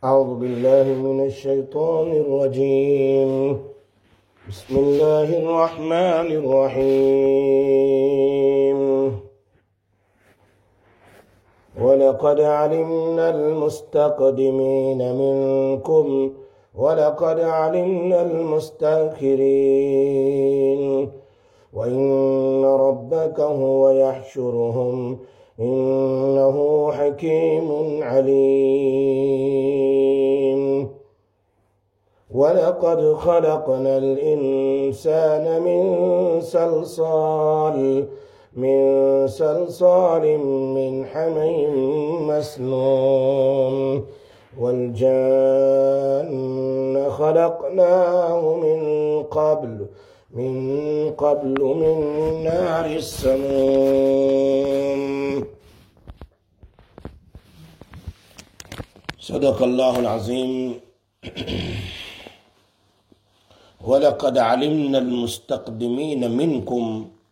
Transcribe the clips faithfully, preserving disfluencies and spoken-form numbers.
أعوذ بالله من الشيطان الرجيم. بسم الله الرحمن الرحيم. ولقد علمنا المستقدمين منكم ولقد علمنا المستأخرين وإن ربك هو يحشرهم إنه حكيم عليم. ولقد خلقنا الإنسان من صلصال من صلصال من حمإ مسنون والجان خلقناه من قبل من قبل من نار السموم. صدق اللہ العظیم. وَلَقَدْ عَلِمْنَا الْمُسْتَقْدِمِينَ مِنْكُمْ،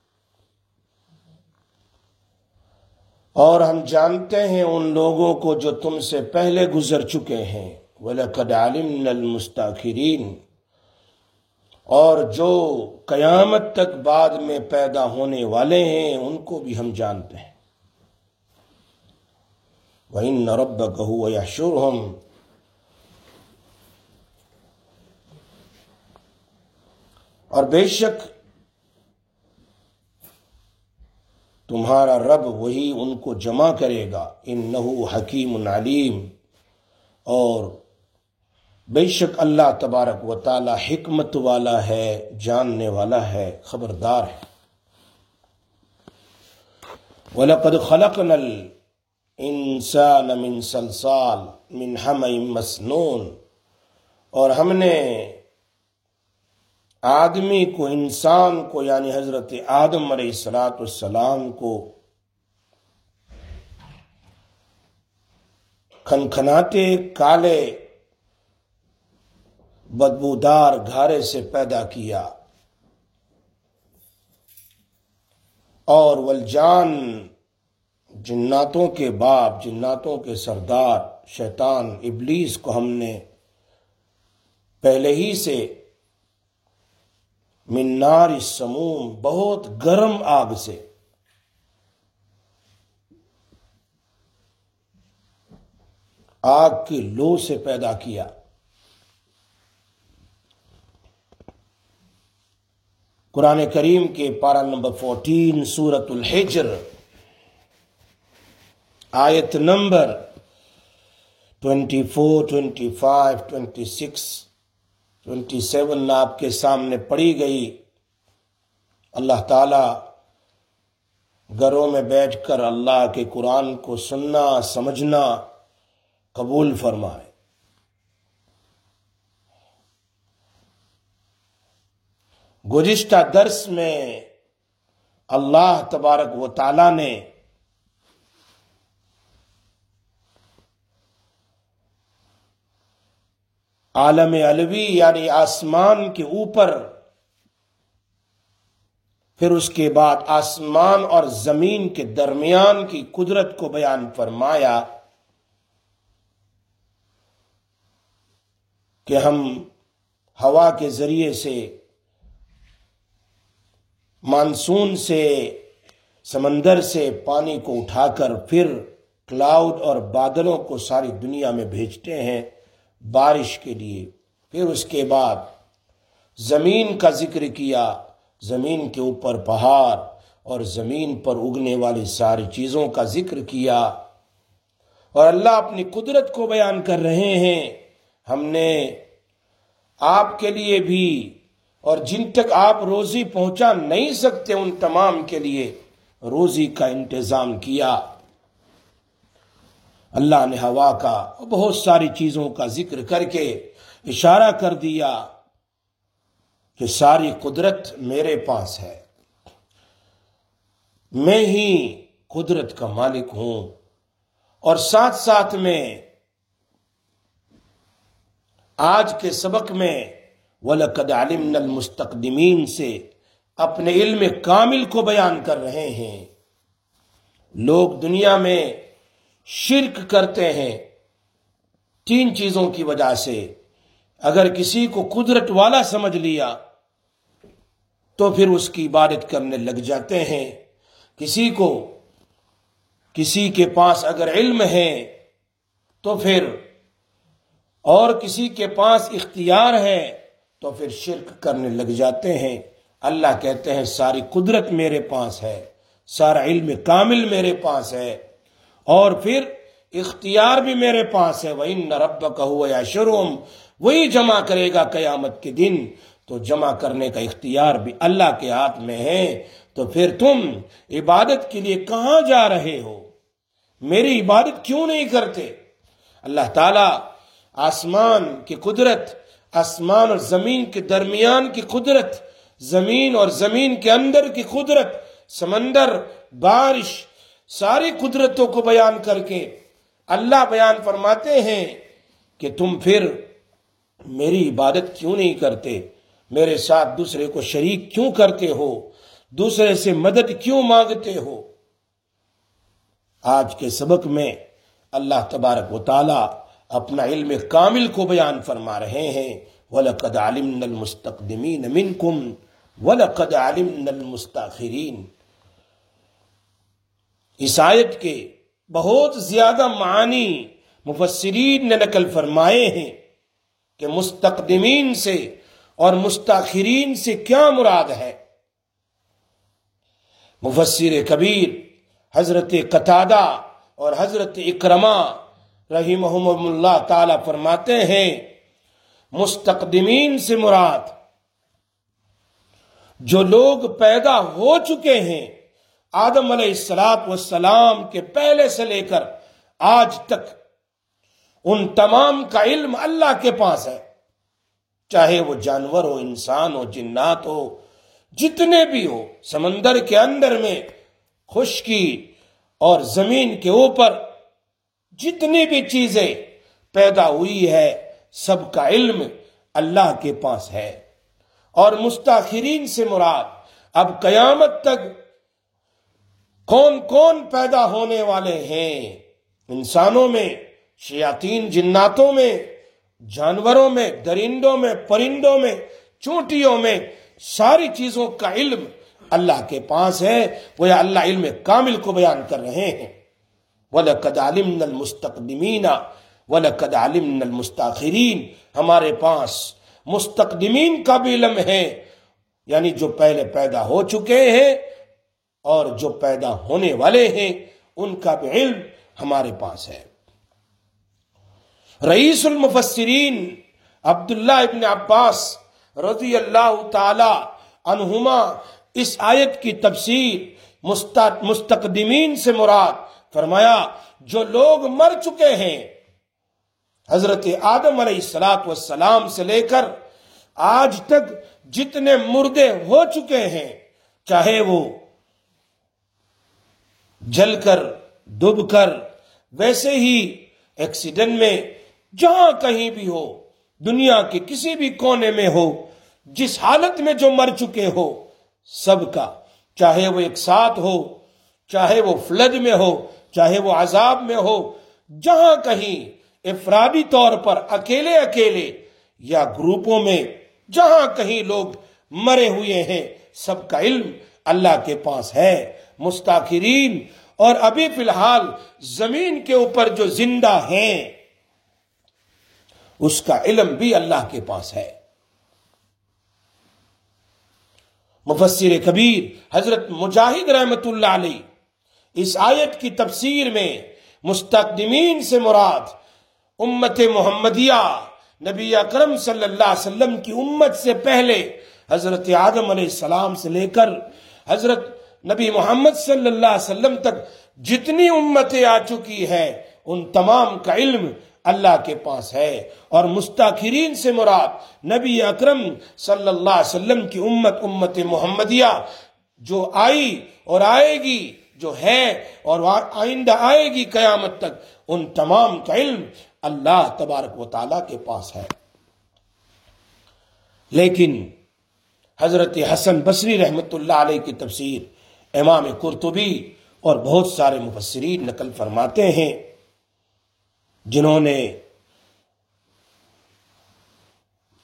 اور ہم جانتے ہیں ان لوگوں کو جو تم سے پہلے گزر چکے ہیں. وَلَقَدْ عَلِمْنَا الْمُسْتَأْخِرِينَ، اور جو قیامت تک بعد میں پیدا ہونے والے ہیں ان کو بھی ہم جانتے ہیں. وَإِنَّ رَبَّكَ هُوَ يَحْشُرُهُمْ، اور بے شک تمہارا رب وہی ان کو جمع کرے گا. اِنَّهُ حَكِيمٌ عَلِيمٌ، اور بے شک اللہ تبارک و تعالی حکمت والا ہے، جاننے والا ہے، خبردار ہے. وَلَقَدْ خَلَقْنَا الْإِنسَانَ مِنْ صَلْصَالٍ مِنْ حَمَإٍ مَسْنُونٍ، اور ہم نے آدمی کو، انسان کو، یعنی حضرت آدم علیہ الصلاۃ والسلام کو کھنکھناتے کالے بدبودار گھارے سے پیدا کیا. اور والجان، جناتوں کے باپ، جناتوں کے سردار شیطان ابلیس کو ہم نے پہلے ہی سے من نار السموم، بہت گرم آگ سے، آگ کی لو سے پیدا کیا. قرآن کریم کے پارہ نمبر فورٹین سورۃ الحجر، آیت نمبر twenty four, twenty five, twenty six, twenty seven آپ کے سامنے پڑھی گئی. اللہ تعالی گھروں میں بیٹھ کر اللہ کے قرآن کو سننا، سمجھنا قبول فرمائے. گزشتہ درس میں اللہ تبارک و تعالی نے عالم علوی یعنی آسمان کے اوپر، پھر اس کے بعد آسمان اور زمین کے درمیان کی قدرت کو بیان فرمایا کہ ہم ہوا کے ذریعے سے، مانسون سے، سمندر سے پانی کو اٹھا کر پھر کلاؤڈ اور بادلوں کو ساری دنیا میں بھیجتے ہیں بارش کے لیے. پھر اس کے بعد زمین کا ذکر کیا، زمین کے اوپر پہاڑ اور زمین پر اگنے والی ساری چیزوں کا ذکر کیا. اور اللہ اپنی قدرت کو بیان کر رہے ہیں. ہم نے آپ کے لیے بھی اور جن تک آپ روزی پہنچا نہیں سکتے ان تمام کے لیے روزی کا انتظام کیا. اللہ نے ہوا کا بہت ساری چیزوں کا ذکر کر کے اشارہ کر دیا کہ ساری قدرت میرے پاس ہے، میں ہی قدرت کا مالک ہوں. اور ساتھ ساتھ میں آج کے سبق میں وَلَقَدْ عَلِمْنَا الْمُسْتَقْدِمِينَ سے اپنے علم کامل کو بیان کر رہے ہیں. لوگ دنیا میں شرک کرتے ہیں تین چیزوں کی وجہ سے اگر کسی کو قدرت والا سمجھ لیا تو پھر اس کی عبادت کرنے لگ جاتے ہیں. کسی کو کسی کے پاس اگر علم ہے تو پھر اور کسی کے پاس اختیار ہے تو پھر شرک کرنے لگ جاتے ہیں. اللہ کہتے ہیں ساری قدرت میرے پاس ہے، سارا علم کامل میرے پاس ہے، اور پھر اختیار بھی میرے پاس ہے. وَإِنَّ رَبَّكَ هُوَ يَحْشُرُهُمْ، وہی جمع کرے گا قیامت کے دن. تو جمع کرنے کا اختیار بھی اللہ کے ہاتھ میں ہے. تو پھر تم عبادت کے لیے کہاں جا رہے ہو؟ میری عبادت کیوں نہیں کرتے؟ اللہ تعالیٰ آسمان کی قدرت، آسمان اور زمین کے درمیان کی قدرت، زمین اور زمین کے اندر کی قدرت، سمندر، بارش، ساری قدرتوں کو بیان کر کے اللہ بیان فرماتے ہیں کہ تم پھر میری عبادت کیوں نہیں کرتے؟ میرے ساتھ دوسرے کو شریک کیوں کرتے ہو؟ دوسرے سے مدد کیوں مانگتے ہو؟ آج کے سبق میں اللہ تبارک و تعالی اپنا علم کامل کو بیان فرما رہے ہیں. وَلَقَدْ عَلِمْنَا الْمُسْتَقْدِمِينَ مِنْكُمْ وَلَقَدْ عَلِمْنَا الْمُسْتَأْخِرِينَ. اس آیت کے بہت زیادہ معانی مفسرین نے نقل فرمائے ہیں کہ مستقدمین سے اور مستاخرین سے کیا مراد ہے. مفسر کبیر حضرت قتادہ اور حضرت اکرمہ رحمہم اللہ تعالی فرماتے ہیں مستقدمین سے مراد جو لوگ پیدا ہو چکے ہیں آدم علیہ الصلوۃ والسلام کے پہلے سے لے کر آج تک، ان تمام کا علم اللہ کے پاس ہے. چاہے وہ جانور ہو، انسان ہو، جنات ہو، جتنے بھی ہو، سمندر کے اندر میں، خشکی اور زمین کے اوپر جتنی بھی چیزیں پیدا ہوئی ہے سب کا علم اللہ کے پاس ہے. اور مستاخرین سے مراد اب قیامت تک کون کون پیدا ہونے والے ہیں، انسانوں میں، شیاطین جناتوں میں، جانوروں میں، درندوں میں، پرندوں میں، چونٹیوں میں، ساری چیزوں کا علم اللہ کے پاس ہے. وہ یا اللہ علم کامل کو بیان کر رہے ہیں. وَلَقَدْ عَلِمْنَا الْمُسْتَقْدِمِينَ وَلَقَدْ عَلِمْنَا الْمُسْتَأْخِرِينَ. ہمارے پاس مستقدمین کا بھی علم ہے، یعنی جو پہلے پیدا ہو چکے ہیں اور جو پیدا ہونے والے ہیں ان کا بھی علم ہمارے پاس ہے. رئیس المفسرین عبداللہ ابن عباس رضی اللہ تعالی عنہما اس آیت کی تفسیر مستقدمین سے مراد فرمایا جو لوگ مر چکے ہیں حضرت آدم علیہ الصلوۃ والسلام سے لے کر آج تک جتنے مردے ہو چکے ہیں، چاہے وہ جل کر، ڈوب کر، ویسے ہی ایکسیڈنٹ میں، جہاں کہیں بھی ہو، دنیا کے کسی بھی کونے میں ہو، جس حالت میں جو مر چکے ہو، سب کا، چاہے وہ ایک ساتھ ہو، چاہے وہ فلڈ میں ہو، چاہے وہ عذاب میں ہو، جہاں کہیں افرادی طور پر اکیلے اکیلے یا گروپوں میں جہاں کہیں لوگ مرے ہوئے ہیں، سب کا علم اللہ کے پاس ہے. مستاخرین اور ابھی فی الحال زمین کے اوپر جو زندہ ہیں اس کا علم بھی اللہ کے پاس ہے. مفسر کبیر حضرت مجاہد رحمت اللہ علیہ اس آیت کی تفسیر میں مستقدمین سے مراد امت محمدیہ، نبی اکرم صلی اللہ علیہ وسلم کی امت سے پہلے حضرت آدم علیہ السلام سے لے کر حضرت نبی محمد صلی اللہ علیہ وسلم تک جتنی امتیں آ چکی ہیں ان تمام کا علم اللہ کے پاس ہے. اور مستاخرین سے مراد نبی اکرم صلی اللہ علیہ وسلم کی امت، امت محمدیہ جو آئی اور آئے گی، جو ہے اور آئندہ آئے گی قیامت تک، ان تمام کا علم اللہ تبارک و تعالیٰ کے پاس ہے. لیکن حضرت حسن بصری رحمت اللہ علیہ کی تفسیر امام قرطبی اور بہت سارے مفسرین نقل فرماتے ہیں جنہوں نے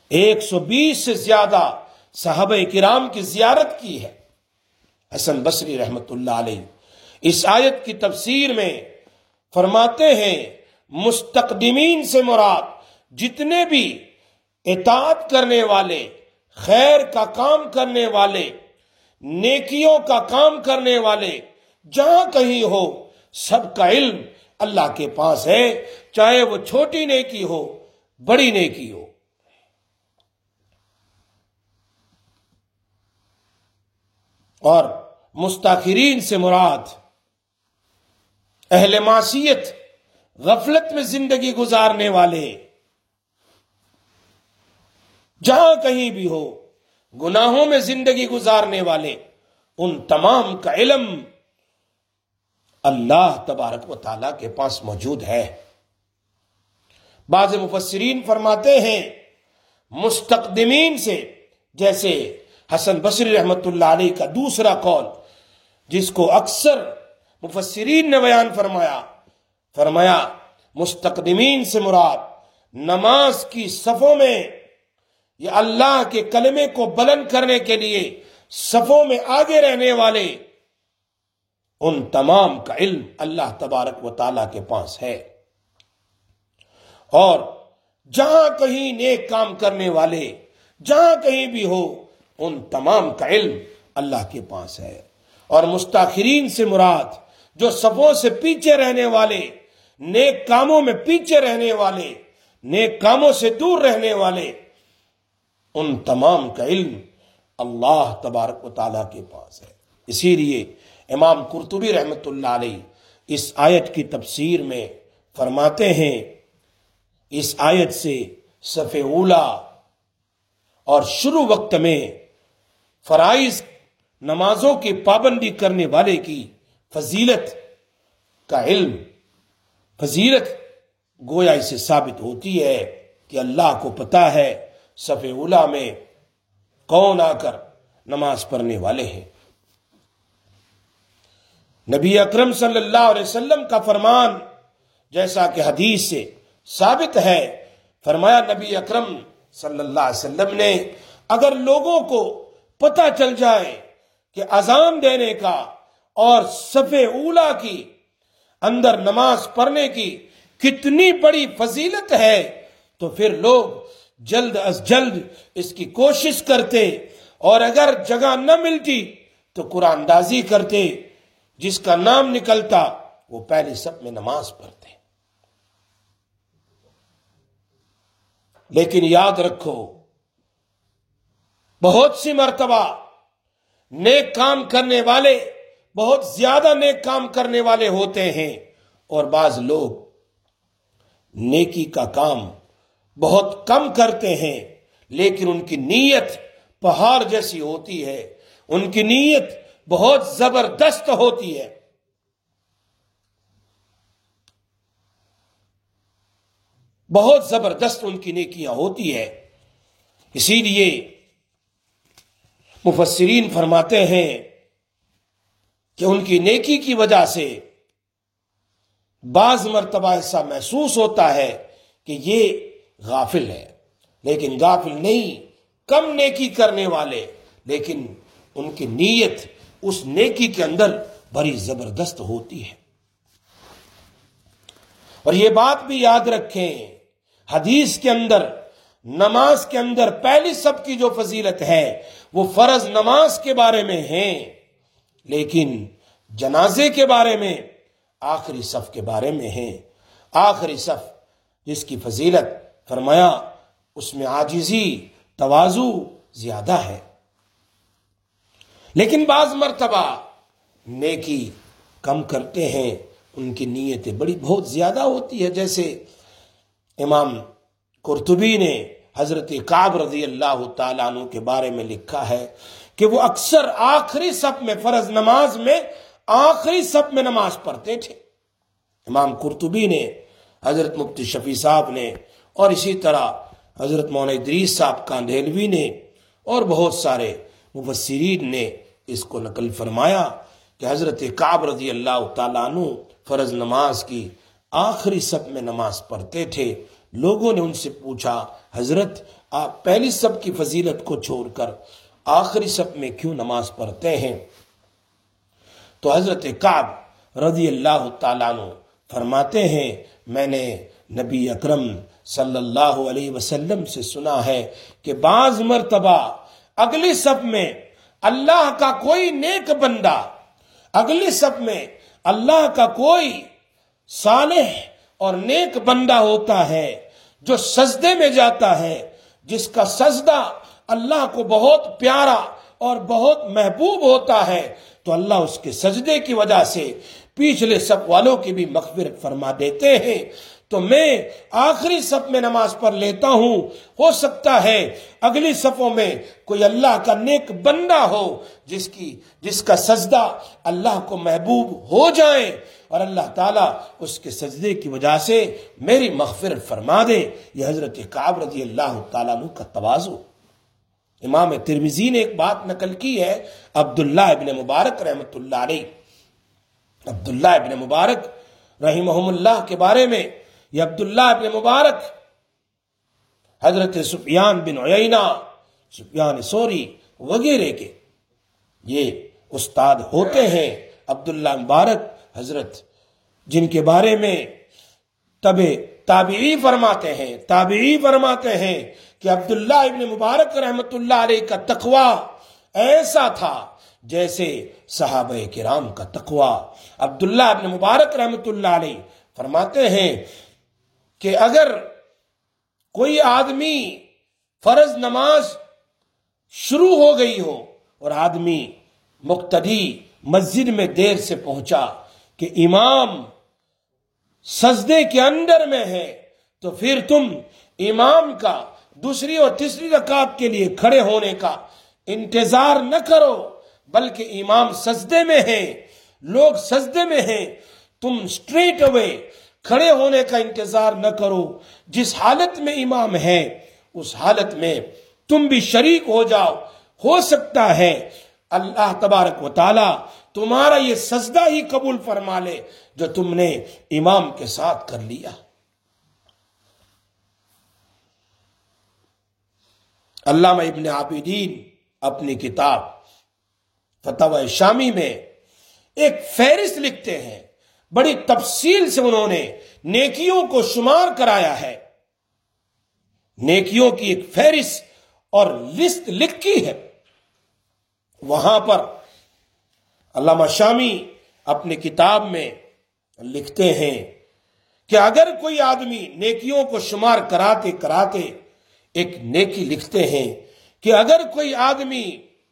ایک سو بیس سے زیادہ صحابہ کرام کی زیارت کی ہے۔ حسن بصری رحمت اللہ علیہ اس آیت کی تفسیر میں فرماتے ہیں مستقدمین سے مراد جتنے بھی اطاعت کرنے والے، خیر کا کام کرنے والے، نیکیوں کا کام کرنے والے جہاں کہیں ہو، سب کا علم اللہ کے پاس ہے، چاہے وہ چھوٹی نیکی ہو بڑی نیکی ہو۔ اور مستاخرین سے مراد اہل معصیت، غفلت میں زندگی گزارنے والے، جہاں کہیں بھی ہو گناہوں میں زندگی گزارنے والے، ان تمام کا علم اللہ تبارک و تعالیٰ کے پاس موجود ہے۔ بعض مفسرین فرماتے ہیں مستقدمین سے، جیسے حسن بصری رحمت اللہ علیہ کا دوسرا قول جس کو اکثر مفسرین نے بیان فرمایا فرمایا مستقدمین سے مراد نماز کی صفوں میں یا اللہ کے کلمے کو بلند کرنے کے لیے صفوں میں آگے رہنے والے، ان تمام کا علم اللہ تبارک و تعالیٰ کے پاس ہے۔ اور جہاں کہیں نیک کام کرنے والے، جہاں کہیں بھی ہو، ان تمام کا علم اللہ کے پاس ہے۔ اور مستاخرین سے مراد جو صفوں سے پیچھے رہنے والے، نیک کاموں میں پیچھے رہنے والے، نیک کاموں سے دور رہنے والے، ان تمام کا علم اللہ تبارک و تعالیٰ کے پاس ہے۔ اسی لیے امام قرطبی رحمت اللہ علیہ اس آیت کی تفسیر میں فرماتے ہیں اس آیت سے صف اولا اور شروع وقت میں فرائض نمازوں کی پابندی کرنے والے کی فضیلت کا علم، فضیلت گویا اسے ثابت ہوتی ہے کہ اللہ کو پتہ ہے صف اولا میں کون آ کر نماز پڑھنے والے ہیں۔ نبی اکرم صلی اللہ علیہ وسلم کا فرمان جیسا کہ حدیث سے ثابت ہے، فرمایا نبی اکرم صلی اللہ علیہ وسلم نے اگر لوگوں کو پتہ چل جائے کہ اذان دینے کا اور صف اولا کی اندر نماز پڑھنے کی کتنی بڑی فضیلت ہے تو پھر لوگ جلد از جلد اس کی کوشش کرتے، اور اگر جگہ نہ ملتی تو قرآن اندازی کرتے، جس کا نام نکلتا وہ پہلے صف میں نماز پڑھتے۔ لیکن یاد رکھو بہت سی مرتبہ نیک کام کرنے والے بہت زیادہ نیک کام کرنے والے ہوتے ہیں، اور بعض لوگ نیکی کا کام بہت کم کرتے ہیں لیکن ان کی نیت پہاڑ جیسی ہوتی ہے، ان کی نیت بہت زبردست ہوتی ہے۔ بہت زبردست ان کی نیکیاں ہوتی ہے۔ اسی لیے مفسرین فرماتے ہیں کہ ان کی نیکی کی وجہ سے بعض مرتبہ ایسا محسوس ہوتا ہے کہ یہ غافل ہے، لیکن غافل نہیں، کم نیکی کرنے والے، لیکن ان کی نیت اس نیکی کے اندر بڑی زبردست ہوتی ہے۔ اور یہ بات بھی یاد رکھیں، حدیث کے اندر نماز کے اندر پہلی صف کی جو فضیلت ہے وہ فرض نماز کے بارے میں ہے، لیکن جنازے کے بارے میں آخری صف کے بارے میں ہے۔ آخری صف جس کی فضیلت فرمایا اس میں عاجزی، تواضع زیادہ ہے، لیکن بعض مرتبہ نیکی کم کرتے ہیں، ان کی نیتیں بڑی بہت زیادہ ہوتی ہے۔ جیسے امام قرطبی نے حضرت کعب رضی اللہ تعالیٰ عنہ کے بارے میں لکھا ہے کہ وہ اکثر آخری صف میں، فرض نماز میں آخری صف میں نماز پڑھتے تھے۔ امام قرطبی نے، حضرت مفتی شفیع صاحب نے، اور اسی طرح حضرت مولانا ادریس صاحب کاندھیلوی نے اور بہت سارے مفسرین نے اس کو نقل فرمایا کہ حضرت کعب رضی اللہ تعالیٰ عنہ فرض نماز کی آخری صف میں نماز پڑھتے تھے۔ لوگوں نے ان سے پوچھا حضرت آپ پہلی صف کی فضیلت کو چھوڑ کر آخری صف میں کیوں نماز پڑھتے ہیں؟ تو حضرت کعب رضی اللہ تعالیٰ عنہ فرماتے ہیں میں نے نبی اکرم صلی اللہ علیہ وسلم سے سنا ہے کہ بعض مرتبہ اگلی صف میں اللہ کا کوئی نیک بندہ، اگلی صف میں اللہ کا کوئی صالح اور نیک بندہ ہوتا ہے جو سجدے میں جاتا ہے، جس کا سجدہ اللہ کو بہت پیارا اور بہت محبوب ہوتا ہے، تو اللہ اس کے سجدے کی وجہ سے پچھلے صف والوں کی بھی مغفرت فرما دیتے ہیں۔ تو میں آخری صف میں نماز پڑھ لیتا ہوں، ہو سکتا ہے اگلی صفوں میں کوئی اللہ کا نیک بندہ ہو جس کی جس کا سجدہ اللہ کو محبوب ہو جائے اور اللہ تعالیٰ اس کے سجدے کی وجہ سے میری مغفرت فرما دے۔ یہ حضرت کعب رضی اللہ تعالیٰ عنہ کا تواضع۔ امام ترمذی نے ایک بات نقل کی ہے عبداللہ ابن مبارک رحمۃ اللہ علیہ، عبداللہ ابن مبارک رحمہم اللہ کے بارے میں، یہ عبداللہ ابن مبارک حضرت سفیان بن عیینہ، سفیان ثوری وغیرہ کے یہ استاد ہوتے ہیں۔ عبداللہ مبارک حضرت جن کے بارے میں تب تابعی فرماتے ہیں تابعی فرماتے ہیں کہ عبداللہ ابن مبارک رحمت اللہ علیہ کا تقوی ایسا تھا جیسے صحابہ کرام کا تقوی۔ عبداللہ ابن مبارک رحمت اللہ علیہ فرماتے ہیں کہ اگر کوئی آدمی فرض نماز شروع ہو گئی ہو اور آدمی مقتدی مسجد میں دیر سے پہنچا کہ امام سجدے کے اندر میں ہے، تو پھر تم امام کا دوسری اور تیسری رکعت کے لیے کھڑے ہونے کا انتظار نہ کرو، بلکہ امام سجدے میں ہے، لوگ سجدے میں ہیں، تم سٹریٹ اوے کھڑے ہونے کا انتظار نہ کرو۔ جس حالت میں امام ہے اس حالت میں تم بھی شریک ہو جاؤ، ہو سکتا ہے اللہ تبارک و تعالی تمہارا یہ سجدہ ہی قبول فرما لے جو تم نے امام کے ساتھ کر لیا۔ علامہ ابن عابدین اپنی کتاب فتاوی شامی میں ایک فہرست لکھتے ہیں، بڑی تفصیل سے انہوں نے نیکیوں کو شمار کرایا ہے، نیکیوں کی ایک فہرست اور لسٹ لکھی ہے۔ وہاں پر علامہ شامی اپنی کتاب میں لکھتے ہیں کہ اگر کوئی آدمی نیکیوں کو شمار کراتے کراتے ایک نیکی لکھتے ہیں کہ اگر کوئی آدمی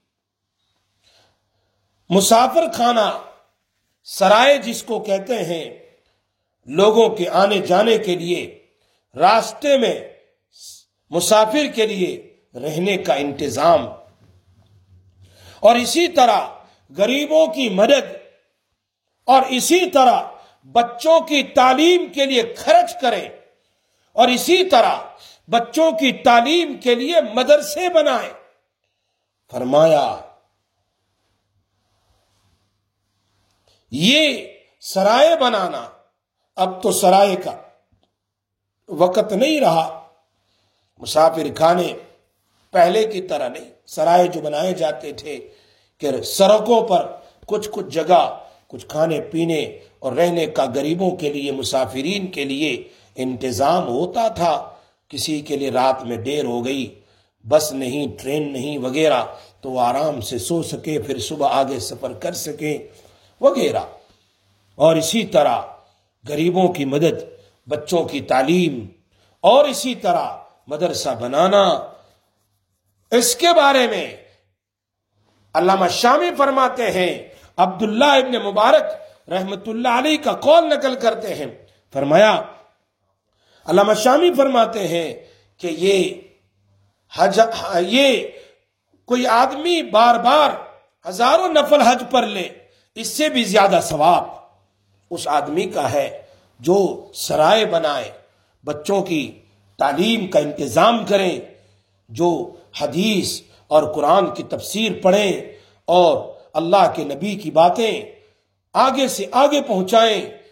مسافر خانہ سرائے جس کو کہتے ہیں لوگوں کے آنے جانے کے لیے، راستے میں مسافر کے لیے رہنے کا انتظام، اور اسی طرح غریبوں کی مدد، اور اسی طرح بچوں کی تعلیم کے لیے خرچ کریں، اور اسی طرح بچوں کی تعلیم کے لیے مدرسے بنائیں۔ فرمایا یہ سرائے بنانا، اب تو سرائے کا وقت نہیں رہا، مسافر خانے پہلے کی طرح نہیں، سرائے جو بنائے جاتے تھے کہ سڑکوں پر کچھ کچھ جگہ کچھ کھانے پینے اور رہنے کا غریبوں کے لیے، مسافرین کے لیے انتظام ہوتا تھا۔ کسی کے لیے رات میں دیر ہو گئی، بس نہیں، ٹرین نہیں وغیرہ، تو وہ آرام سے سو سکے، پھر صبح آگے سفر کر سکیں وغیرہ۔ اور اسی طرح غریبوں کی مدد، بچوں کی تعلیم، اور اسی طرح مدرسہ بنانا، اس کے بارے میں علامہ شامی فرماتے ہیں، عبداللہ ابن مبارک رحمت اللہ علیہ کا قول نقل کرتے ہیں، فرمایا علامہ شامی فرماتے ہیں کہ یہ حج یہ کوئی آدمی بار بار ہزاروں نفل حج پر لے، اس سے بھی زیادہ ثواب اس آدمی کا ہے جو سرائے بنائے، بچوں کی تعلیم کا انتظام کریں، جو حدیث اور قرآن کی تفسیر پڑھیں اور اللہ کے نبی کی باتیں آگے سے آگے پہنچائیں،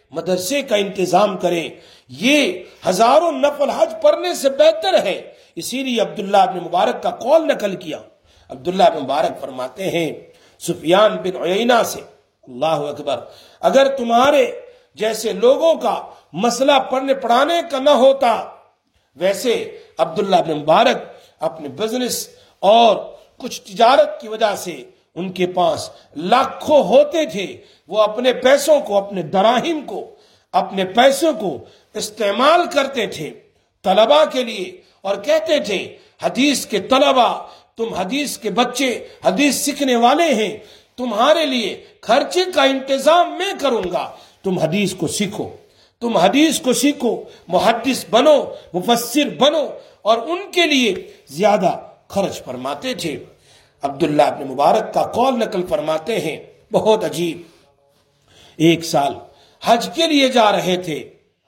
مدرسے کا انتظام کریں، یہ ہزاروں نفل حج پڑھنے سے بہتر ہے۔ اسی لیے عبداللہ بن مبارک کا قول نقل کیا۔ عبداللہ بن مبارک فرماتے ہیں سفیان بن عیینہ سے، اللہ اکبر، اگر تمہارے جیسے لوگوں کا مسئلہ پڑھنے پڑھانے کا نہ ہوتا، ویسے عبداللہ بن مبارک اپنے بزنس اور کچھ تجارت کی وجہ سے ان کے پاس لاکھوں ہوتے تھے، وہ اپنے پیسوں کو، اپنے دراہم کو، اپنے پیسوں کو استعمال کرتے تھے طلباء کے لیے، اور کہتے تھے حدیث کے طلباء، تم حدیث کے بچے، حدیث سیکھنے والے ہیں، تمہارے لیے خرچے کا انتظام میں کروں گا، تم حدیث کو سیکھو، تم حدیث کو سیکھو، محدث بنو، مفسر بنو، اور ان کے لیے زیادہ خرچ فرماتے تھے۔ عبداللہ بن مبارک کا قول نقل فرماتے ہیں، بہت عجیب، ایک سال حج کے لیے جا رہے تھے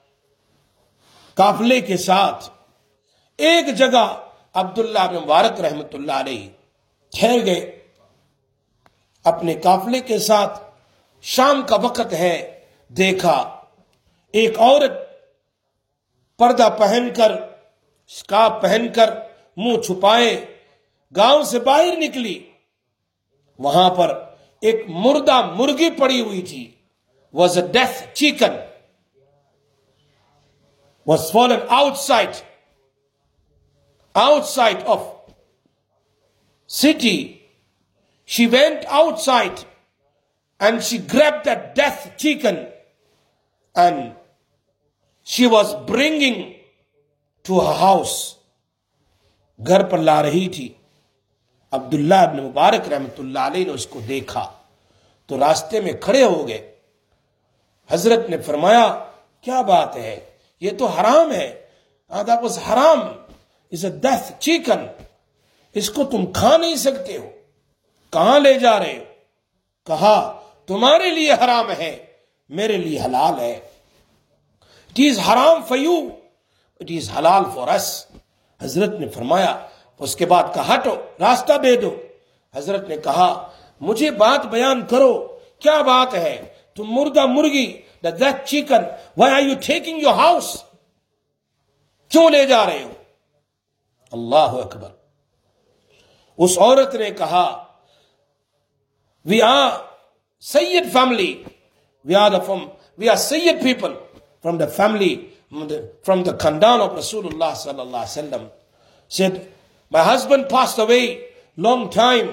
قافلے کے ساتھ، ایک جگہ عبداللہ بن مبارک رحمت اللہ علیہ ٹھہر گئے اپنے قافلے کے ساتھ، شام کا وقت ہے، دیکھا ایک عورت پردہ پہن کر، سکارف پہن کر، منہ چھپائے گاؤں سے باہر نکلی، وہاں پر ایک مردہ مرغی پڑی ہوئی تھی، was a death chicken, was fallen outside outside of city. She went outside and she grabbed that death chicken and she was bringing to her house. گھر پر لا رہی تھی۔ عبداللہ ابن مبارک رحمت اللہ علیہ نے اس کو دیکھا تو راستے میں کھڑے ہو گئے۔ حضرت نے فرمایا کیا بات ہے، یہ تو حرام ہے، that was حرام، is a death chicken، اس کو تم کھا نہیں سکتے ہو، کہاں لے جا رہے ہو؟ کہا تمہارے لیے حرام ہے، میرے لیے حلال ہے۔ It is haram for you, it is halal for us۔ حضرت نے فرمایا، اس کے بعد کہا ہٹو، راستہ دے دو۔ حضرت نے کہا مجھے بات بیان کرو، کیا بات ہے؟ تم مردہ مرغی، the death chicken, why are you taking your house؟ کیوں لے جا رہے ہو؟ اللہ اکبر۔ اس عورت نے کہا we are Sayyid family, we are the from we are Sayyid people from the family, from the khandan of Rasulullah sallallahu alaihi wasallam, said my husband passed away long time,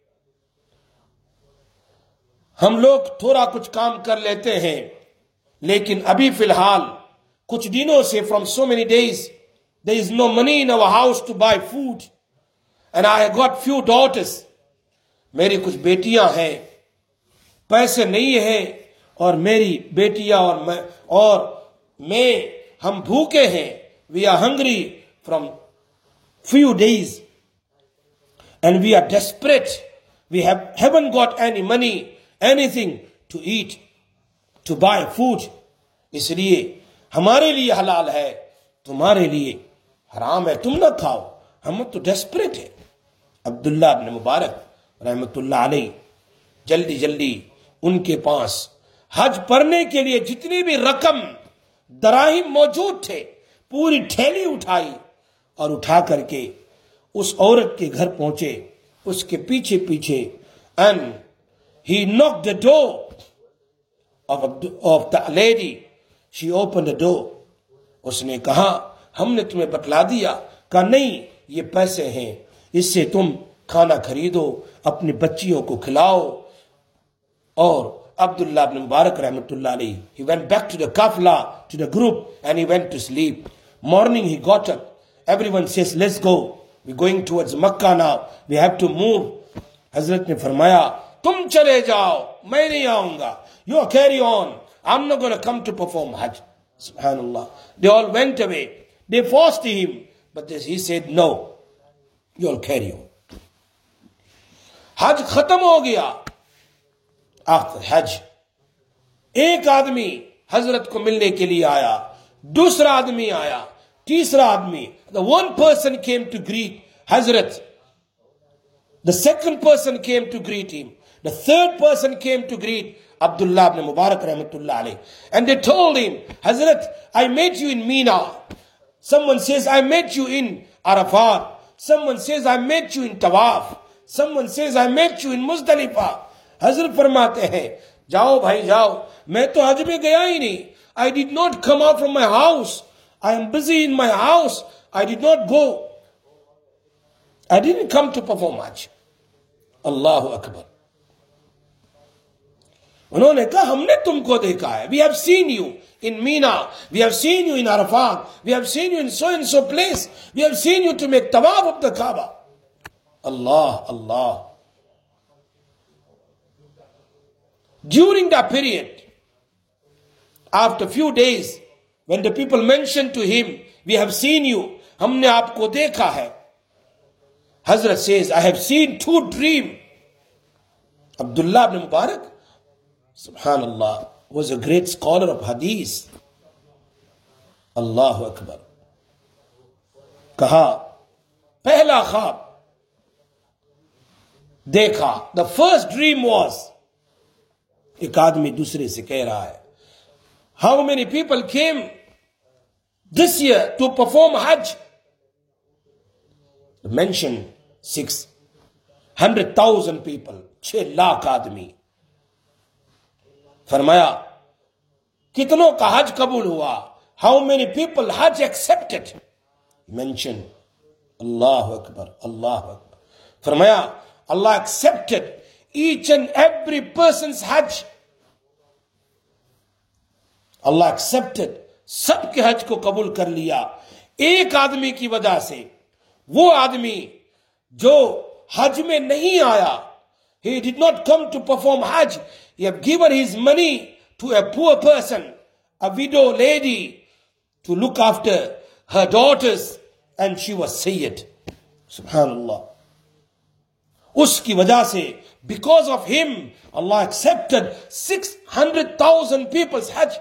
ہم لوگ تھوڑا کچھ کام کر لیتے ہیں لیکن ابھی فی الحال کچھ دنوں سے from so many days there is no money in our house to buy food and I have got few daughters، میری کچھ بیٹیاں ہیں، پیسے نہیں ہیں، اور میری بیٹیاں اور میں اور میں ہم بھوکے ہیں، we are hungry from few days and we are desperate، we have haven't got any money, anything to eat, to buy food، اس لیے ہمارے لیے حلال ہے، تمہارے لیے حرام ہے، تم نہ کھاؤ، ہم تو ڈیسپریٹ ہیں۔ عبداللہ بن مبارک رحمت اللہ علیہ جلدی جلدی ان کے پاس حج پڑھنے کے لیے جتنی بھی رقم دراہم موجود تھے پوری ٹھیلی اٹھائی اور اٹھا کر کے اس عورت کے گھر پہنچے، اس کے پیچھے پیچھے، and he knocked the door of, of the lady، she opened the door، اس نے کہا ہم نے تمہیں بتلا دیا، کہا نہیں یہ پیسے ہیں، اس سے تم کھانا خریدو، اپنی بچیوں کو کھلاؤ۔ اور عبداللہ بن مبارک رحمت اللہ علیہ he went back to the kafla, to the group, and he went to sleep۔ Morning he got up، everyone says let's go، we're going towards Makkah now، we have to move۔ حضرت نے فرمایا تم چلے جاؤ، میں نہیں آؤں گا، you carry on، I'm not going to come to perform Hajj۔ Subhanallah، they all went away، they forced him، but this, he said no، you'll carry on۔ حج ختم ہو گیا۔ آخر حج ایک آدمی حضرت کو ملنے کے لیے آیا، دوسرا آدمی آیا، تیسرا آدمی، the one person came to greet Hazrat، the second person came to greet him، the third person came to greet Abdullah ibn Mubarak rahmatullah alayh. And they told him, Hazrat, I met you in Mina. Someone says, I met you in Arafat. Someone says, I met you in Tawaf. Someone says, I met you in Muzdalifah. Hazrat فرماتے ہیں, جاؤ بھائی جاؤ, میں تو حج میں گیا ہی نہیں. I did not come out from my house. I am busy in my house. I did not go. I didn't come to perform Hajj. Allahu Akbar. انہوں نے کہا ہم نے تم کو دیکھا ہے. We have seen you in Mina. We have seen you in Arafat. We have seen you in so and so place. We have seen you to make tawaf of the Kaaba. Allah, Allah. During that period, after few days, when the people mentioned to him, we have seen you, ہم نے آپ کو دیکھا ہے. Hazrat says, I have seen two dreams. Abdullah ibn Mubarak, subhanallah, was a great scholar of hadith. Allahu Akbar. کہا پہلا خواب دیکھا. The first dream was, ایک آدمی دوسرے سے کہہ رہا ہے, how many people came this year to perform Hajj? Mention six hundred thousand people, چھ لاکھ آدمی. فرمایا کتنوں کا حج قبول ہوا؟ How many people Hajj accepted? Mention اللہ اکبر, اللہ اکبر. فرمایا Allah accepted each and every person's Hajj. Allah accepted, سب کے حج کو قبول کر لیا. ایک آدمی کی وجہ سے, وہ آدمی جو حج میں نہیں آیا, he did not come to perform Hajj. He had given his money to a poor person, a widow lady, to look after her daughters, and she was Sayyid. Subhanallah. اس کی وجہ سے, because of him, Allah accepted six hundred thousand people's Hajj.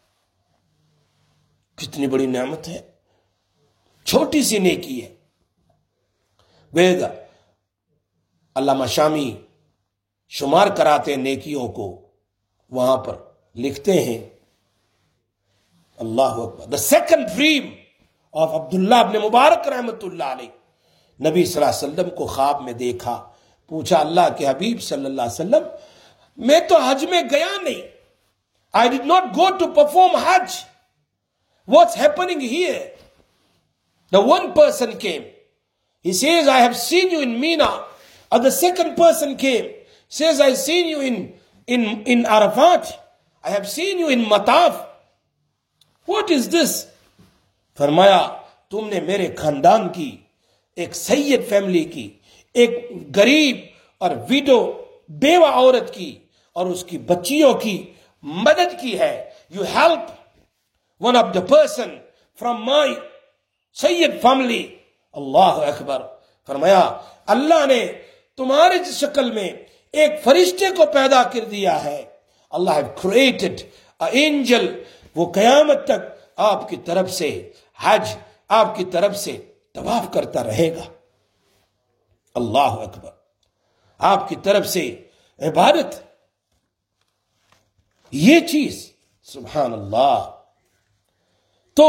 کتنی بڑی نعمت ہے, چھوٹی سی نیکی ہے. وید علامہ شامی شمار کراتے نیکیوں کو, وہاں پر لکھتے ہیں, اللہ اکبر. The second dream of Abdullah ibn Mubarak رحمت اللہ علیہ, نبی صلی اللہ علیہ وسلم کو خواب میں دیکھا. پوچھا اللہ کے حبیب صلی اللہ علیہ وسلم, میں تو حج میں گیا نہیں. I did not go to perform Hajj. What's happening here? The one person came. He says, I have seen you in Mina. And the second person came. Says, I have seen you in, in, in Arafat. I have seen you in Mataf. What is this? فرمایا تم نے میرے خاندان کی, ایک سید family کی, ایک غریب اور ویڈو بیوہ عورت کی اور اس کی بچیوں کی مدد کی ہے. You help one of the person from my Sayyid family. اللہ اکبر. فرمایا اللہ نے تمہارے شکل میں ایک فرشتے کو پیدا کر دیا ہے. Allah have created an angel. وہ قیامت تک آپ کی طرف سے حج, آپ کی طرف سے طواف کرتا رہے گا. اللہ اکبر. آپ کی طرف سے عبادت, یہ چیز سبحان اللہ. تو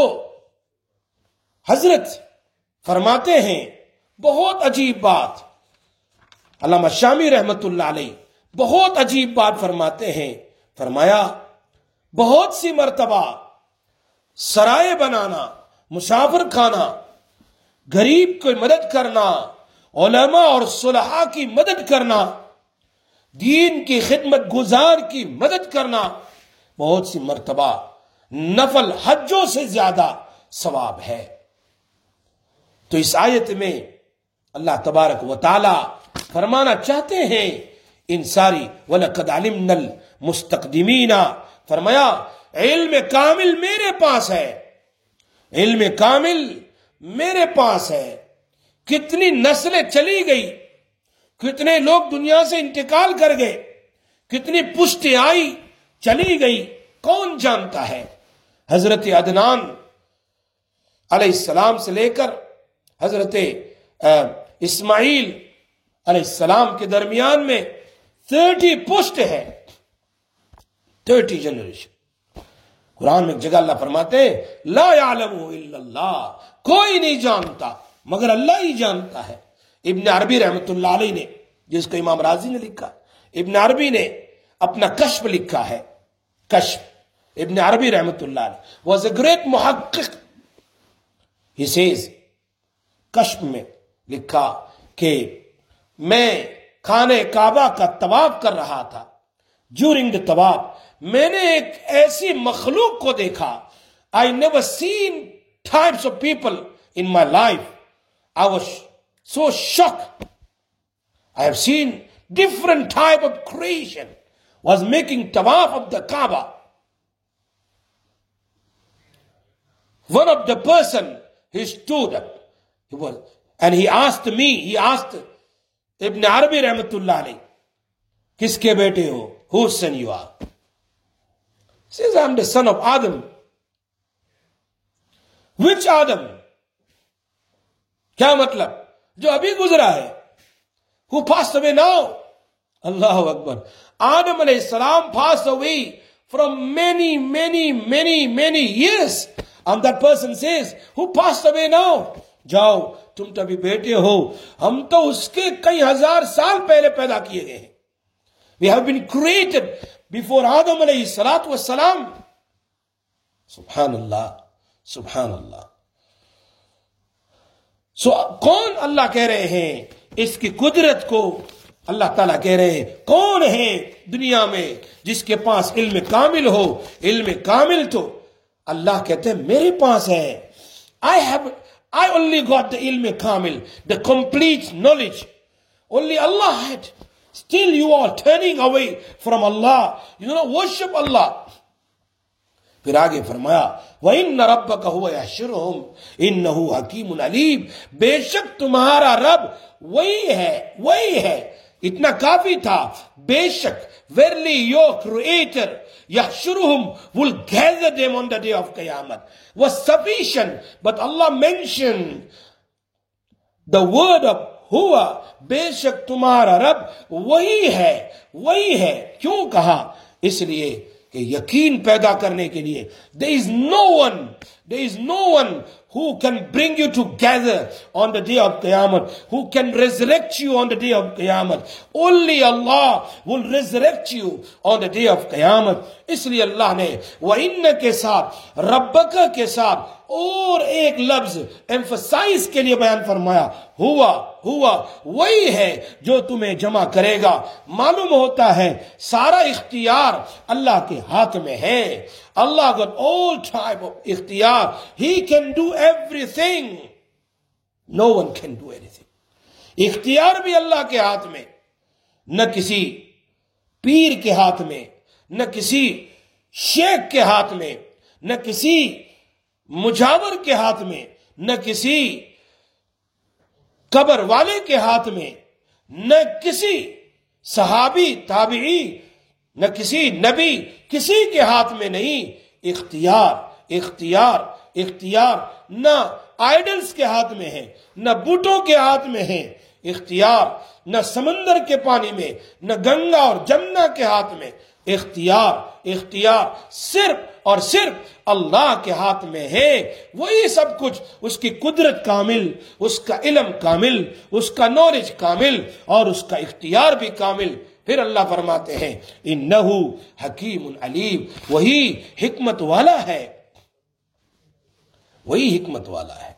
حضرت فرماتے ہیں بہت عجیب بات, علامہ شامی رحمت اللہ علیہ بہت عجیب بات فرماتے ہیں. فرمایا بہت سی مرتبہ سرائے بنانا, مسافر کھانا, غریب کو مدد کرنا, علماء اور صلحاء کی مدد کرنا, دین کی خدمت گزار کی مدد کرنا, بہت سی مرتبہ نفل حجوں سے زیادہ ثواب ہے. تو اس آیت میں اللہ تبارک و تعالی فرمانا چاہتے ہیں ان ساری وَلَقَدْ عَلِمْنَا الْمُسْتَقْدِمِينَ. فرمایا علم کامل میرے پاس ہے, علم کامل میرے پاس ہے. کتنی نسلیں چلی گئی, کتنے لوگ دنیا سے انتقال کر گئے, کتنی پشتیں آئی چلی گئی, کون جانتا ہے. حضرت عدنان علیہ السلام سے لے کر حضرت اسماعیل علیہ السلام کے درمیان میں تیس پشت ہے. Thirty generation. कुरान में एक जगह अल्लाह फरमाते हैं ला यालमु इल्लल्लाह, कोई नहीं जानता मगर अल्लाह ही जानता है। इब्न अरबी रहमतुल्लाह अलैह ने, जिसको इमाम राजी ने लिखा, इब्न अरबी ने अपना कश्फ लिखा है। कश्फ, इब्न अरबी रहमतुल्लाह अलैह वाज अ ग्रेट मुहक्किक। ही सेज, कश्फ में लिखा कि मैं खाने काबा का तवाफ कर रहा था। ड्यूरिंग द तवाफ मैंने एक ऐसी मखलूक को देखा, I never seen types of people in my life, I was so shocked. I have seen different type of creation was making tawaf of the Kaaba. One of the person, he stood up, he was, and he asked me, he asked Ibn Arabi rahmatullah alayhi, kiske bete ho, whose son you are? He says, I'm the son of Adam. Which Adam? क्या मतलब? जो अभी गुजरा है, who passed away now. Allahu Akbar. Adam alayhi salam passed away from many, many, many, many years. And that person says, who passed away now? जाओ, तुम तो अभी बेटे हो, हम तो उसके कई हजार साल पहले पैदा किए गए हैं। We have been created before Adam alayhi salatu wassalam. Subhanallah, Subhanallah. So, कौन अल्लाह कह रहे हैं इसकी कुदरत को? अल्लाह ताला कह रहे हैं कौन है दुनिया में जिसके पास इल्म कामिल हो? इल्म कामिल तो अल्लाह कहते हैं मेरे पास है। I have I only got the इल्म कामिल, the complete knowledge, only Allah had. Still you are turning away from Allah, you do not worship Allah. फिर आगे फरमाया वइन्न रब्बका हुवा यहशुरुहुम इन्नहु हकीमुन अलीम, बेशक तुम्हारा रब वही है, वही है। इतना काफी था, बेशक, verily your creator yahshuruhum will gather them on the day of Qiyamah was sufficient. But Allah mentioned the word of हुआ, बेशक तुम्हारा रब वही है, वही है। क्यों कहा? इसलिए कि यकीन पैदा करने के लिए there is no one, there is no one who can bring you together on the day of Qiyamah, who can resurrect you on the day of Qiyamah. Only Allah will resurrect you on the day of Qiyamah. इसलिए अल्लाह ने वइन्न के साथ, रब्बका के साथ और एक लफ्ज emphasise के लिए बयान फरमाया, हुआ, हुआ वही है जो तुम्हें जमा करेगा। मालूम होता है सारा इख्तियार अल्लाह के हाथ में है। Allah got all type of ikhtiyar. He can do everything. No one can do anything. इख्तियार भी अल्लाह के हाथ में, न किसी पीर के हाथ में, न किसी शेख के हाथ में, न किसी मुजावर के हाथ में, न किसी कबर वाले के हाथ में, न किसी सहाबी ताबी, न किसी नबी, किसी के हाथ में नहीं। इख्तियार, इख्तियार, इख्तियार न आइडल्स के हाथ में है, न बूटों के हाथ में है। इख्तियार न समंदर के पानी में, न गंगा और जमुना के हाथ में। इख्तियार, इख्तियार सिर्फ और सिर्फ अल्लाह के हाथ में है। वही सब कुछ, उसकी कुदरत कामिल, उसका इल्म कामिल, उसका नॉलेज कामिल और उसका इख्तियार भी कामिल। फिर अल्लाह फरमाते हैं इन्नहु हकीमुन अलीम, वही हिकमत वाला है, वही हिकमत वाला है।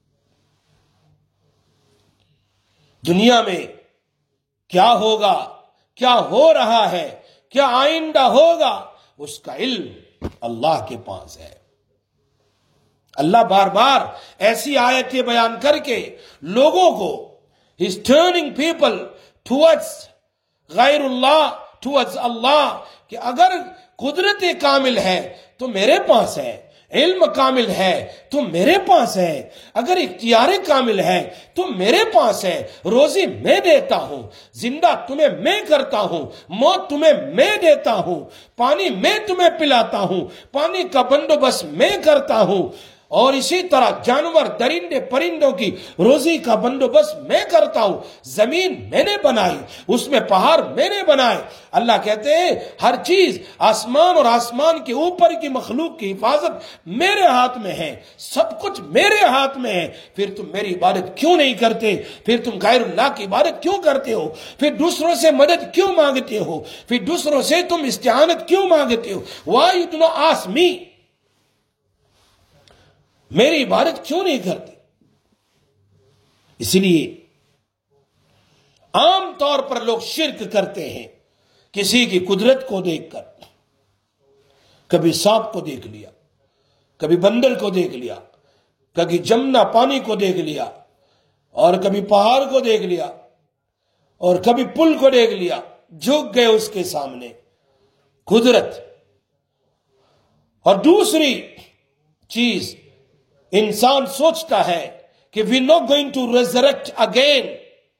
दुनिया में क्या होगा, क्या हो रहा है, क्या आइंदा होगा, उसका इल्म अल्लाह के पास है। अल्लाह बार बार ऐसी आयतें बयान करके लोगों को, he is turning people towards गैरुल्लाह, टुवर्ड्स अल्लाह, कि अगर कुदरत कामिल है तो मेरे पास है, इल्म कामिल है तो मेरे पास है, अगर इख्तियार कामिल है तो मेरे पास है। रोजी मैं देता हूं, जिंदा तुम्हें मैं करता हूं, मौत तुम्हें मैं देता हूं, पानी मैं तुम्हें पिलाता हूं, पानी का बंदोबस्त मैं करता हूं। اور اسی طرح جانور درندے پرندوں کی روزی کا بندوبست میں کرتا ہوں. زمین میں نے بنائی، اس میں پہاڑ میں نے بنائے. اللہ کہتے ہیں ہر چیز آسمان اور آسمان کے اوپر کی مخلوق کی حفاظت میرے ہاتھ میں ہے، سب کچھ میرے ہاتھ میں ہے. پھر تم میری عبادت کیوں نہیں کرتے؟ پھر تم غیر اللہ کی عبادت کیوں کرتے ہو؟ پھر دوسروں سے مدد کیوں مانگتے ہو؟ پھر دوسروں سے تم استعانت کیوں مانگتے ہو؟ Why you do not ask me؟ میری عبادت کیوں نہیں کرتے؟ اس لیے عام طور پر لوگ شرک کرتے ہیں کسی کی قدرت کو دیکھ کر. کبھی سانپ کو دیکھ لیا، کبھی بندر کو دیکھ لیا، کبھی جمنا پانی کو دیکھ لیا، اور کبھی پہاڑ کو دیکھ لیا، اور کبھی پل کو دیکھ لیا، جھک گئے اس کے سامنے. قدرت. اور دوسری چیز انسان سوچتا ہے کہ we not going to resurrect again.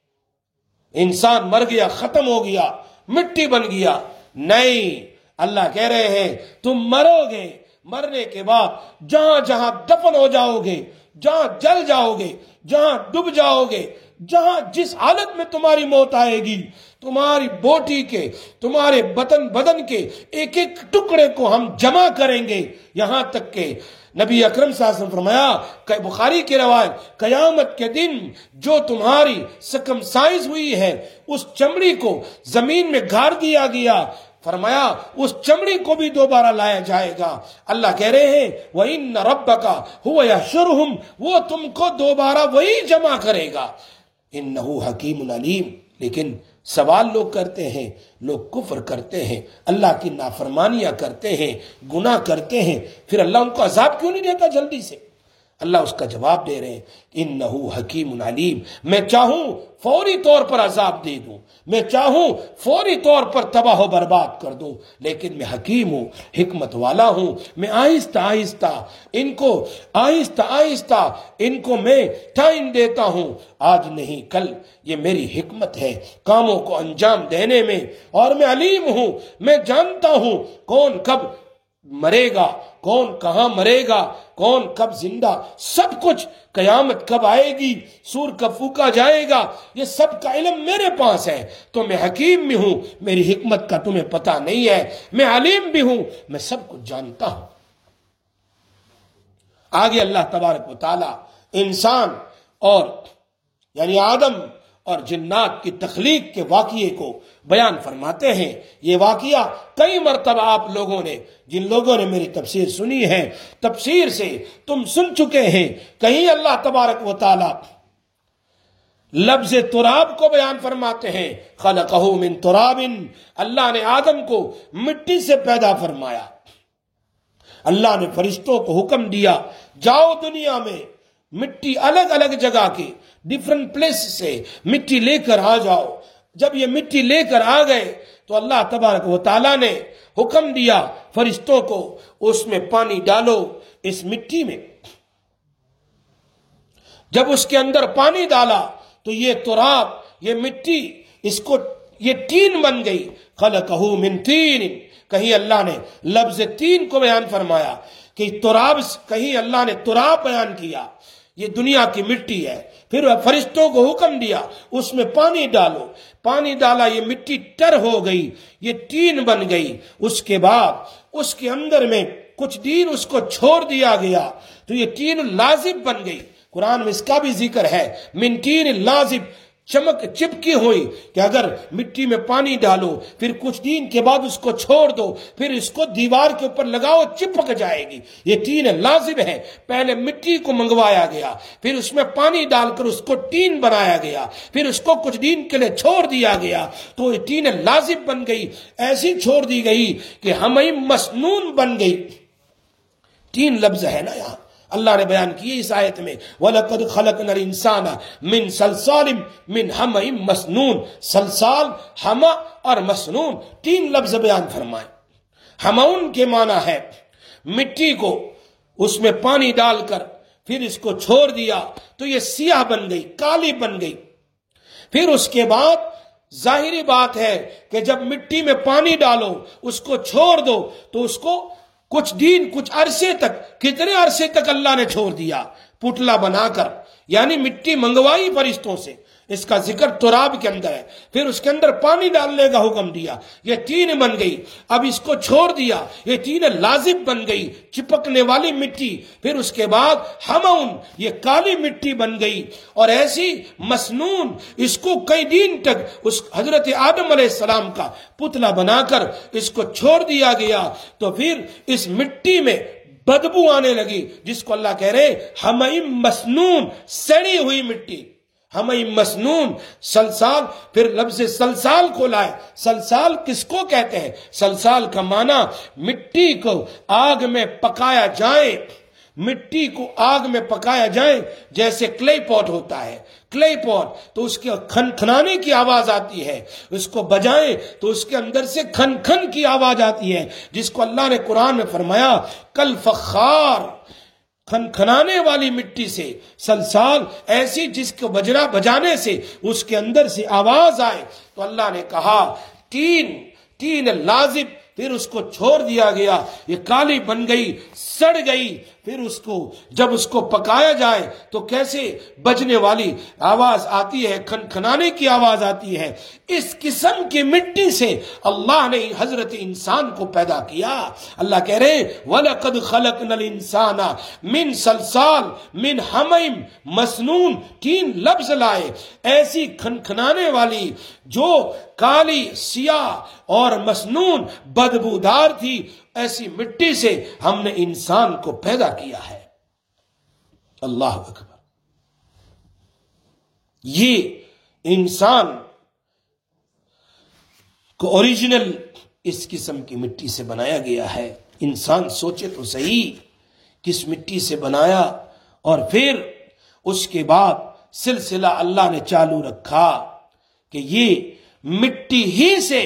انسان مر گیا، ختم ہو گیا، مٹی بن گیا. نہیں، اللہ کہہ رہے ہیں تم مرو گے، مرنے کے بعد جہاں جہاں دفن ہو جاؤ گے، جہاں جل جاؤ گے، جہاں ڈوب جاؤ گے، جہاں جس حالت میں تمہاری موت آئے گی، تمہاری بوٹی کے، تمہارے بدن بدن کے ایک ایک ٹکڑے کو ہم جمع کریں گے. یہاں تک کہ نبی اکرم صلی اللہ علیہ وسلم فرمایا کہ بخاری کی روایت، قیامت کے دن جو تمہاری سرکمسائز ہوئی ہے اس چمڑی کو زمین میں گاڑ دیا گیا، فرمایا اس چمڑی کو بھی دوبارہ لایا جائے گا. اللہ کہہ رہے ہیں وَإِنَّ رَبَّكَ هُوَ يَحْشُرُهُمْ، وہ تم کو دوبارہ وہی جمع کرے گا. إِنَّهُ حَكِيمٌ عَلِيمٌ. لیکن سوال لوگ کرتے ہیں، لوگ کفر کرتے ہیں، اللہ کی نافرمانیاں کرتے ہیں، گناہ کرتے ہیں، پھر اللہ ان کو عذاب کیوں نہیں دیتا جلدی سے؟ اللہ اس کا جواب دے رہے ہیں انہو حکیم علیم. میں چاہوں فوری طور پر عذاب دے دوں، میں چاہوں فوری طور پر تباہ و برباد کر دوں، لیکن میں حکیم ہوں، حکمت والا ہوں. میں آہستہ آہستہ ان کو آہستہ آہستہ ان کو میں ٹائم دیتا ہوں. آج نہیں کل یہ میری حکمت ہے کاموں کو انجام دینے میں، اور میں علیم ہوں، میں جانتا ہوں کون کب مرے گا، کون کہاں مرے گا، کون کب زندہ، سب کچھ. قیامت کب آئے گی، سور کب پھونکا جائے گا، یہ سب کا علم میرے پاس ہے. تو میں حکیم بھی ہوں، میری حکمت کا تمہیں پتہ نہیں ہے. میں علیم بھی ہوں، میں سب کچھ جانتا ہوں. آگے اللہ تبارک و تعالی انسان اور یعنی آدم اور جنات کی تخلیق کے واقعے کو بیان فرماتے ہیں. یہ واقعہ کئی مرتبہ آپ لوگوں نے، جن لوگوں نے میری تفسیر سنی ہے، تفسیر سے تم سن چکے ہیں. کہیں اللہ تبارک و تعالی لفظ تراب کو بیان فرماتے ہیں، خلقہ من تراب، اللہ نے آدم کو مٹی سے پیدا فرمایا. اللہ نے فرشتوں کو حکم دیا جاؤ دنیا میں مٹی الگ الگ جگہ کی ڈیفرنٹ پلیس سے مٹی لے کر آ جاؤ. جب یہ مٹی لے کر آ گئے تو اللہ تبارک و تعالیٰ نے حکم دیا فرشتوں کو اس میں پانی ڈالو اس مٹی میں. جب اس کے اندر پانی ڈالا تو یہ تراب، یہ مٹی، اس کو یہ تین بن گئی. خلقہ من تین، کہیں اللہ نے لفظ تین کو بیان فرمایا کہ تراب، کہیں اللہ نے تراب بیان کیا، یہ دنیا کی مٹی ہے. پھر فرشتوں کو حکم دیا اس میں پانی ڈالو، پانی ڈالا، یہ مٹی تر ہو گئی، یہ تین بن گئی. اس کے بعد اس کے اندر میں کچھ دن اس کو چھوڑ دیا گیا تو یہ تین لازب بن گئی. قرآن میں اس کا بھی ذکر ہے، من تین لازب، چمک چپکی ہوئی کہ اگر مٹی میں پانی ڈالو پھر کچھ دن کے بعد اس کو چھوڑ دو، پھر اس کو دیوار کے اوپر لگاؤ، چپک جائے گی. یہ تین لازم ہے. پہلے مٹی کو منگوایا گیا، پھر اس میں پانی ڈال کر اس کو تین بنایا گیا، پھر اس کو کچھ دن کے لیے چھوڑ دیا گیا تو یہ تین لازم بن گئی. ایسی چھوڑ دی گئی کہ ہمیں مسنون بن گئی. تین لفظ ہے نا یہاں اللہ نے بیان کیے اس آیت میں، وَلَقَدْ خَلَقْنَا الْإِنسَانَ مِنْ صَلْصَالٍ مِنْ حَمَإٍ مَسْنُونٍ. سلسال، حما اور مسنون تین لفظ بیان فرمائے. حماؤن کے معنی ہے مٹی کو اس میں پانی ڈال کر پھر اس کو چھوڑ دیا تو یہ سیاہ بن گئی، کالی بن گئی. پھر اس کے بعد ظاہری بات ہے کہ جب مٹی میں پانی ڈالو، اس کو چھوڑ دو تو اس کو کچھ دن کچھ عرصے تک، کتنے عرصے تک اللہ نے چھوڑ دیا پتلا بنا کر، یعنی مٹی منگوائی فرشتوں سے، اس کا ذکر تراب کے اندر ہے، پھر اس کے اندر پانی ڈالنے کا حکم دیا، یہ تین بن گئی، اب اس کو چھوڑ دیا، یہ تین لازب بن گئی، چپکنے والی مٹی، پھر اس کے بعد ہمون، یہ کالی مٹی بن گئی، اور ایسی مسنون، اس کو کئی دن تک اس حضرت آدم علیہ السلام کا پتلا بنا کر اس کو چھوڑ دیا گیا، تو پھر اس مٹی میں بدبو آنے لگی، جس کو اللہ کہہ رہے ہمیم مسنون، سڑی ہوئی مٹی، ہمیں مسنون، سلسال، پھر لفظ سلسال کو لائے۔ سلسال کس کو کہتے ہیں؟ سلسال کا معنی مٹی کو آگ میں پکایا جائے، مٹی کو آگ میں پکایا جائے، جیسے کلے پاٹ ہوتا ہے، کلے پاٹ تو اس کے کھن کھنانے کی آواز آتی ہے، اس کو بجائیں تو اس کے اندر سے کھن کھن کی آواز آتی ہے، جس کو اللہ نے قرآن میں فرمایا کل فخار، کھن کھنانے والی مٹی سے، سلسال ایسی جس کو بجنا بجانے سے اس کے اندر سے آواز آئے، تو اللہ نے کہا تین تین لازم، پھر اس کو چھوڑ دیا گیا، یہ کالی بن گئی، سڑ گئی، پھر اس کو جب اس کو پکایا جائے تو کیسے بجنے والی آواز آتی ہے، کھن کھنانے کی آواز آتی ہے۔ اس قسم کی مٹی سے اللہ نے حضرت انسان کو پیدا کیا۔ اللہ کہہ رہے وَلَقَدْ خَلَقْنَا الْإِنسَانَ مِنْ سَلْسَالٍ مِنْ حَمَإٍ مَسْنُونٍ، تین لفظ لائے، ایسی کھن کھنانے والی جو کالی، سیاہ اور مسنون بدبودار تھی، ایسی مٹی سے ہم نے انسان کو پیدا کیا ہے۔ اللہ اکبر! یہ انسان کو اوریجنل اس قسم کی مٹی سے بنایا گیا ہے۔ انسان سوچے تو صحیح، کس مٹی سے بنایا، اور پھر اس کے بعد سلسلہ اللہ نے چالو رکھا کہ یہ مٹی ہی سے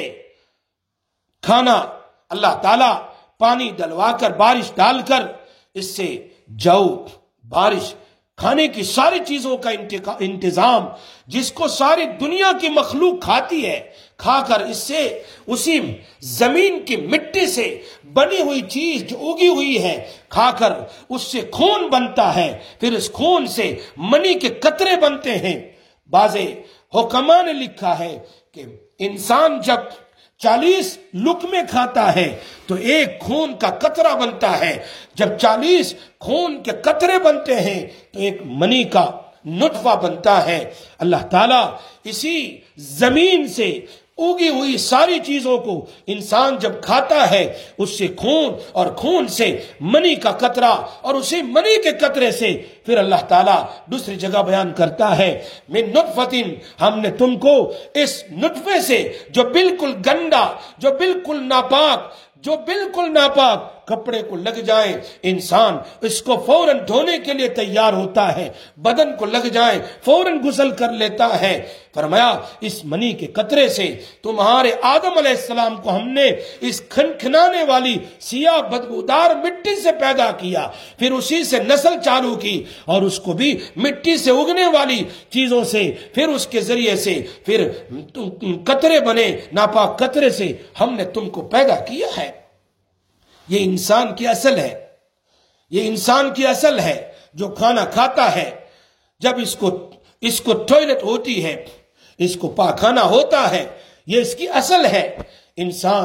کھانا، اللہ تعالیٰ پانی ڈلوا کر، بارش ڈال کر، اس سے جو بارش، کھانے کی ساری چیزوں کا انتظام، جس کو ساری دنیا کی مخلوق کھاتی ہے، کھا کر اس سے اسی زمین کی مٹی سے بنی ہوئی چیز جو اگی ہوئی ہے، کھا کر اس سے خون بنتا ہے، پھر اس خون سے منی کے قطرے بنتے ہیں۔ بعض حکماء نے لکھا ہے کہ انسان جب چالیس لقمے کھاتا ہے تو ایک خون کا قطرہ بنتا ہے، جب چالیس خون کے قطرے بنتے ہیں تو ایک منی کا نطفہ بنتا ہے۔ اللہ تعالیٰ اسی زمین سے اگی ہوئی ساری چیزوں کو انسان جب کھاتا ہے، اس سے خون، اور خون سے منی کا قطرہ، اور اسی منی کے قطرے سے پھر اللہ تعالیٰ دوسری جگہ بیان کرتا ہے من نطفتن، ہم نے تم کو اس نطفے سے جو بالکل گندا، جو بالکل ناپاک، جو بالکل ناپاک کپڑے کو لگ جائیں، انسان اس کو فوراً دھونے کے لیے تیار ہوتا ہے، بدن کو لگ جائیں فوراً غسل کر لیتا ہے۔ فرمایا اس منی کے قطرے سے تمہارے آدم علیہ السلام کو ہم نے اس کھنکھنانے والی سیاہ بدبودار مٹی سے پیدا کیا، پھر اسی سے نسل چالو کی، اور اس کو بھی مٹی سے اگنے والی چیزوں سے، پھر اس کے ذریعے سے پھر قطرے بنے، ناپاک قطرے سے ہم نے تم کو پیدا کیا ہے۔ یہ انسان کی اصل ہے، یہ انسان کی اصل ہے۔ جو کھانا کھاتا ہے، جب اس کو اس کو ٹوائلٹ ہوتی ہے، اس کو پاخانہ ہوتا ہے، یہ اس کی اصل ہے۔ انسان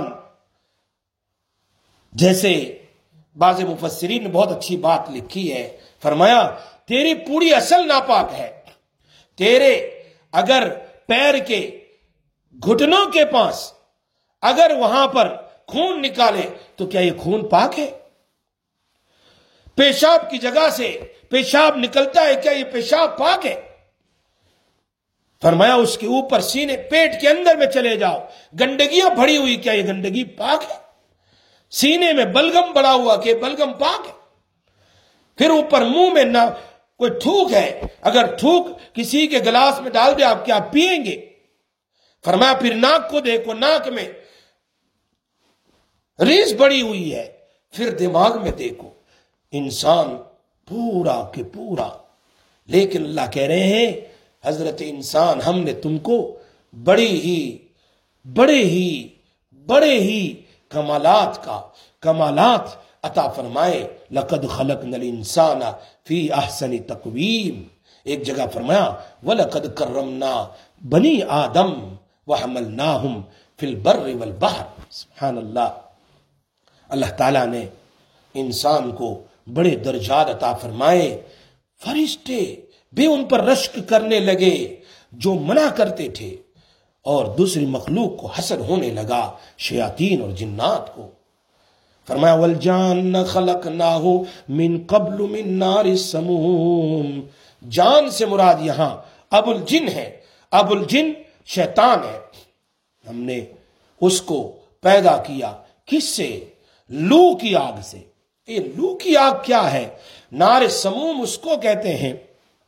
جیسے بعض مفسرین نے بہت اچھی بات لکھی ہے، فرمایا تیری پوری اصل ناپاک ہے، تیرے اگر پیر کے گھٹنوں کے پاس اگر وہاں پر خون نکالے تو کیا یہ خون پاک ہے؟ پیشاب کی جگہ سے پیشاب نکلتا ہے، کیا یہ پیشاب پاک ہے؟ فرمایا اس کے اوپر سینے پیٹ کے اندر میں چلے جاؤ، گندگیاں بھری ہوئی، کیا یہ گندگی پاک ہے؟ سینے میں بلغم بڑا ہوا، کہ بلغم پاک ہے؟ پھر اوپر منہ میں نہ کوئی تھوک ہے، اگر تھوک کسی کے گلاس میں ڈال دے آپ کیا پیئیں گے؟ فرمایا پھر ناک کو دیکھو، ناک میں ریس بڑی ہوئی ہے، پھر دماغ میں دیکھو، انسان پورا کہ پورا۔ لیکن اللہ کہہ رہے ہیں حضرت انسان ہم نے تم کو بڑی ہی بڑے ہی بڑے ہی کمالات کا کمالات عطا فرمائے. لقد خلقنا الانسان فی احسن تقویم. ایک جگہ فرمایا وَلَقَدْ كَرَّمْنَا بنی آدم وَحَمَلْنَاهُمْ فِي الْبَرِّ وَالْبَحْرِ. سبحان اللہ. اللہ تعالیٰ نے انسان کو بڑے درجات عطا فرمائے. فرشتے بھی ان پر رشک کرنے لگے جو منع کرتے تھے، اور دوسری مخلوق کو حسد ہونے لگا، شیاطین اور جنات کو. فرمایا وَالْجَانَّ خَلَقْنَاهُ مِن قَبْلُ مِن نَارِ السَّمُومِ. جان سے مراد یہاں ابو الجن ہے. ابو الجن شیطان ہے. ہم نے اس کو پیدا کیا کس سے؟ لو کی آگ سے. یہ لو کی آگ کیا ہے؟ نار سموم اس کو کہتے ہیں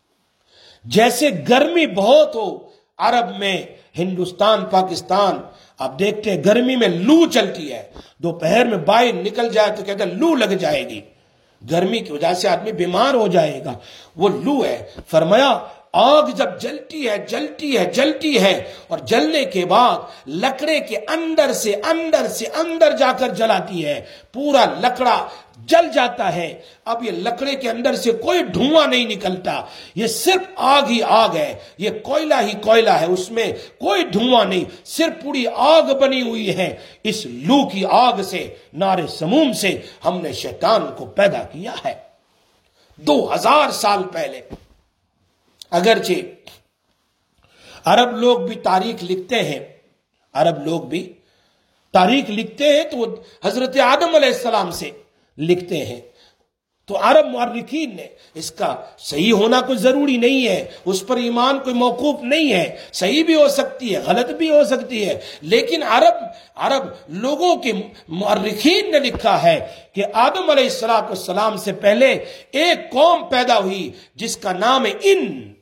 جیسے گرمی بہت ہو عرب میں، ہندوستان پاکستان آپ دیکھتے ہیں گرمی میں لو چلتی ہے، دوپہر میں باہر نکل جائے تو کہتے ہیں لو لگ جائے گی، گرمی کی وجہ سے آدمی بیمار ہو جائے گا، وہ لو ہے. فرمایا آگ جب جلتی ہے جلتی ہے جلتی ہے اور جلنے کے بعد لکڑے کے اندر سے اندر سے اندر جا کر جلاتی ہے، پورا لکڑا جل جاتا ہے. اب یہ لکڑے کے اندر سے کوئی دھواں نہیں نکلتا، یہ صرف آگ ہی آگ ہے، یہ کوئلہ ہی کوئلہ ہے، اس میں کوئی دھواں نہیں، صرف پوری آگ بنی ہوئی ہے. اس لو کی آگ سے، نار سموم سے ہم نے شیطان کو پیدا کیا ہے دو ہزار سال پہلے. اگرچہ عرب لوگ بھی تاریخ لکھتے ہیں، عرب لوگ بھی تاریخ لکھتے ہیں تو وہ حضرت آدم علیہ السلام سے لکھتے ہیں، تو عرب مورخین نے اس کا صحیح ہونا کوئی ضروری نہیں ہے، اس پر ایمان کوئی موقوف نہیں ہے، صحیح بھی ہو سکتی ہے غلط بھی ہو سکتی ہے، لیکن عرب عرب لوگوں کے مورخین نے لکھا ہے کہ آدم علیہ السلام سے پہلے ایک قوم پیدا ہوئی جس کا نام ہے ان،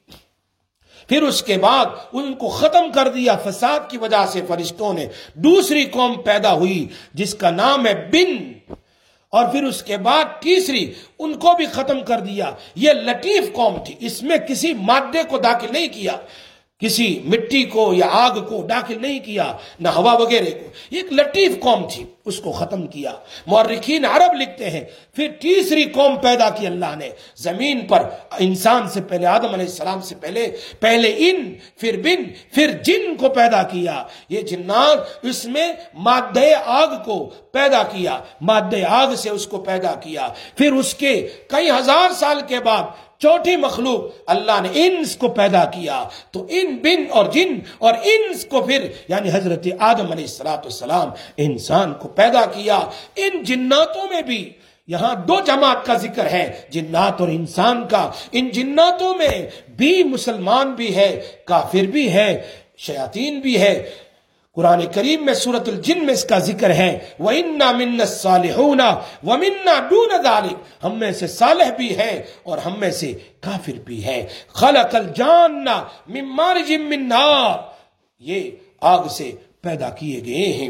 پھر اس کے بعد ان کو ختم کر دیا فساد کی وجہ سے فرشتوں نے. دوسری قوم پیدا ہوئی جس کا نام ہے بن، اور پھر اس کے بعد تیسری، ان کو بھی ختم کر دیا. یہ لطیف قوم تھی، اس میں کسی مادے کو داخل نہیں کیا، کسی مٹی کو یا آگ کو داخل نہیں کیا، نہ ہوا وغیرہ کو. ایک لطیف قوم تھی، اس کو ختم کیا. مورخین عرب لکھتے ہیں پھر تیسری قوم پیدا کی اللہ نے زمین پر، انسان سے پہلے آدم علیہ السلام سے پہلے پہلے ان، پھر بن، پھر جن کو پیدا کیا. یہ جنات، اس میں مادہ آگ کو پیدا کیا، مادہ آگ سے اس کو پیدا کیا. پھر اس کے کئی ہزار سال کے بعد چوتھی مخلوق اللہ نے انس کو پیدا کیا. تو ان بن اور جن اور انس کو پھر یعنی حضرت آدم علیہ السلام انسان کو پیدا کیا. ان جناتوں میں بھی یہاں دو جماعت کا ذکر ہے، جنات اور انسان کا. ان جناتوں میں بھی مسلمان بھی ہے، کافر بھی ہے، شیاطین بھی ہے. قرآن کریم میں سورۃ الجن میں اس کا ذکر ہے، وَإِنَّا مِنَّا الصَّالِحُونَ وَمِنَّا دُونَ ذَلِكَ. ہم میں سے صالح بھی ہے اور ہم میں سے کافر بھی ہے. خَلَقَ الْجَانَّ مِن مَارِجٍ مِّن نَارٍ. یہ آگ سے پیدا کیے گئے ہیں.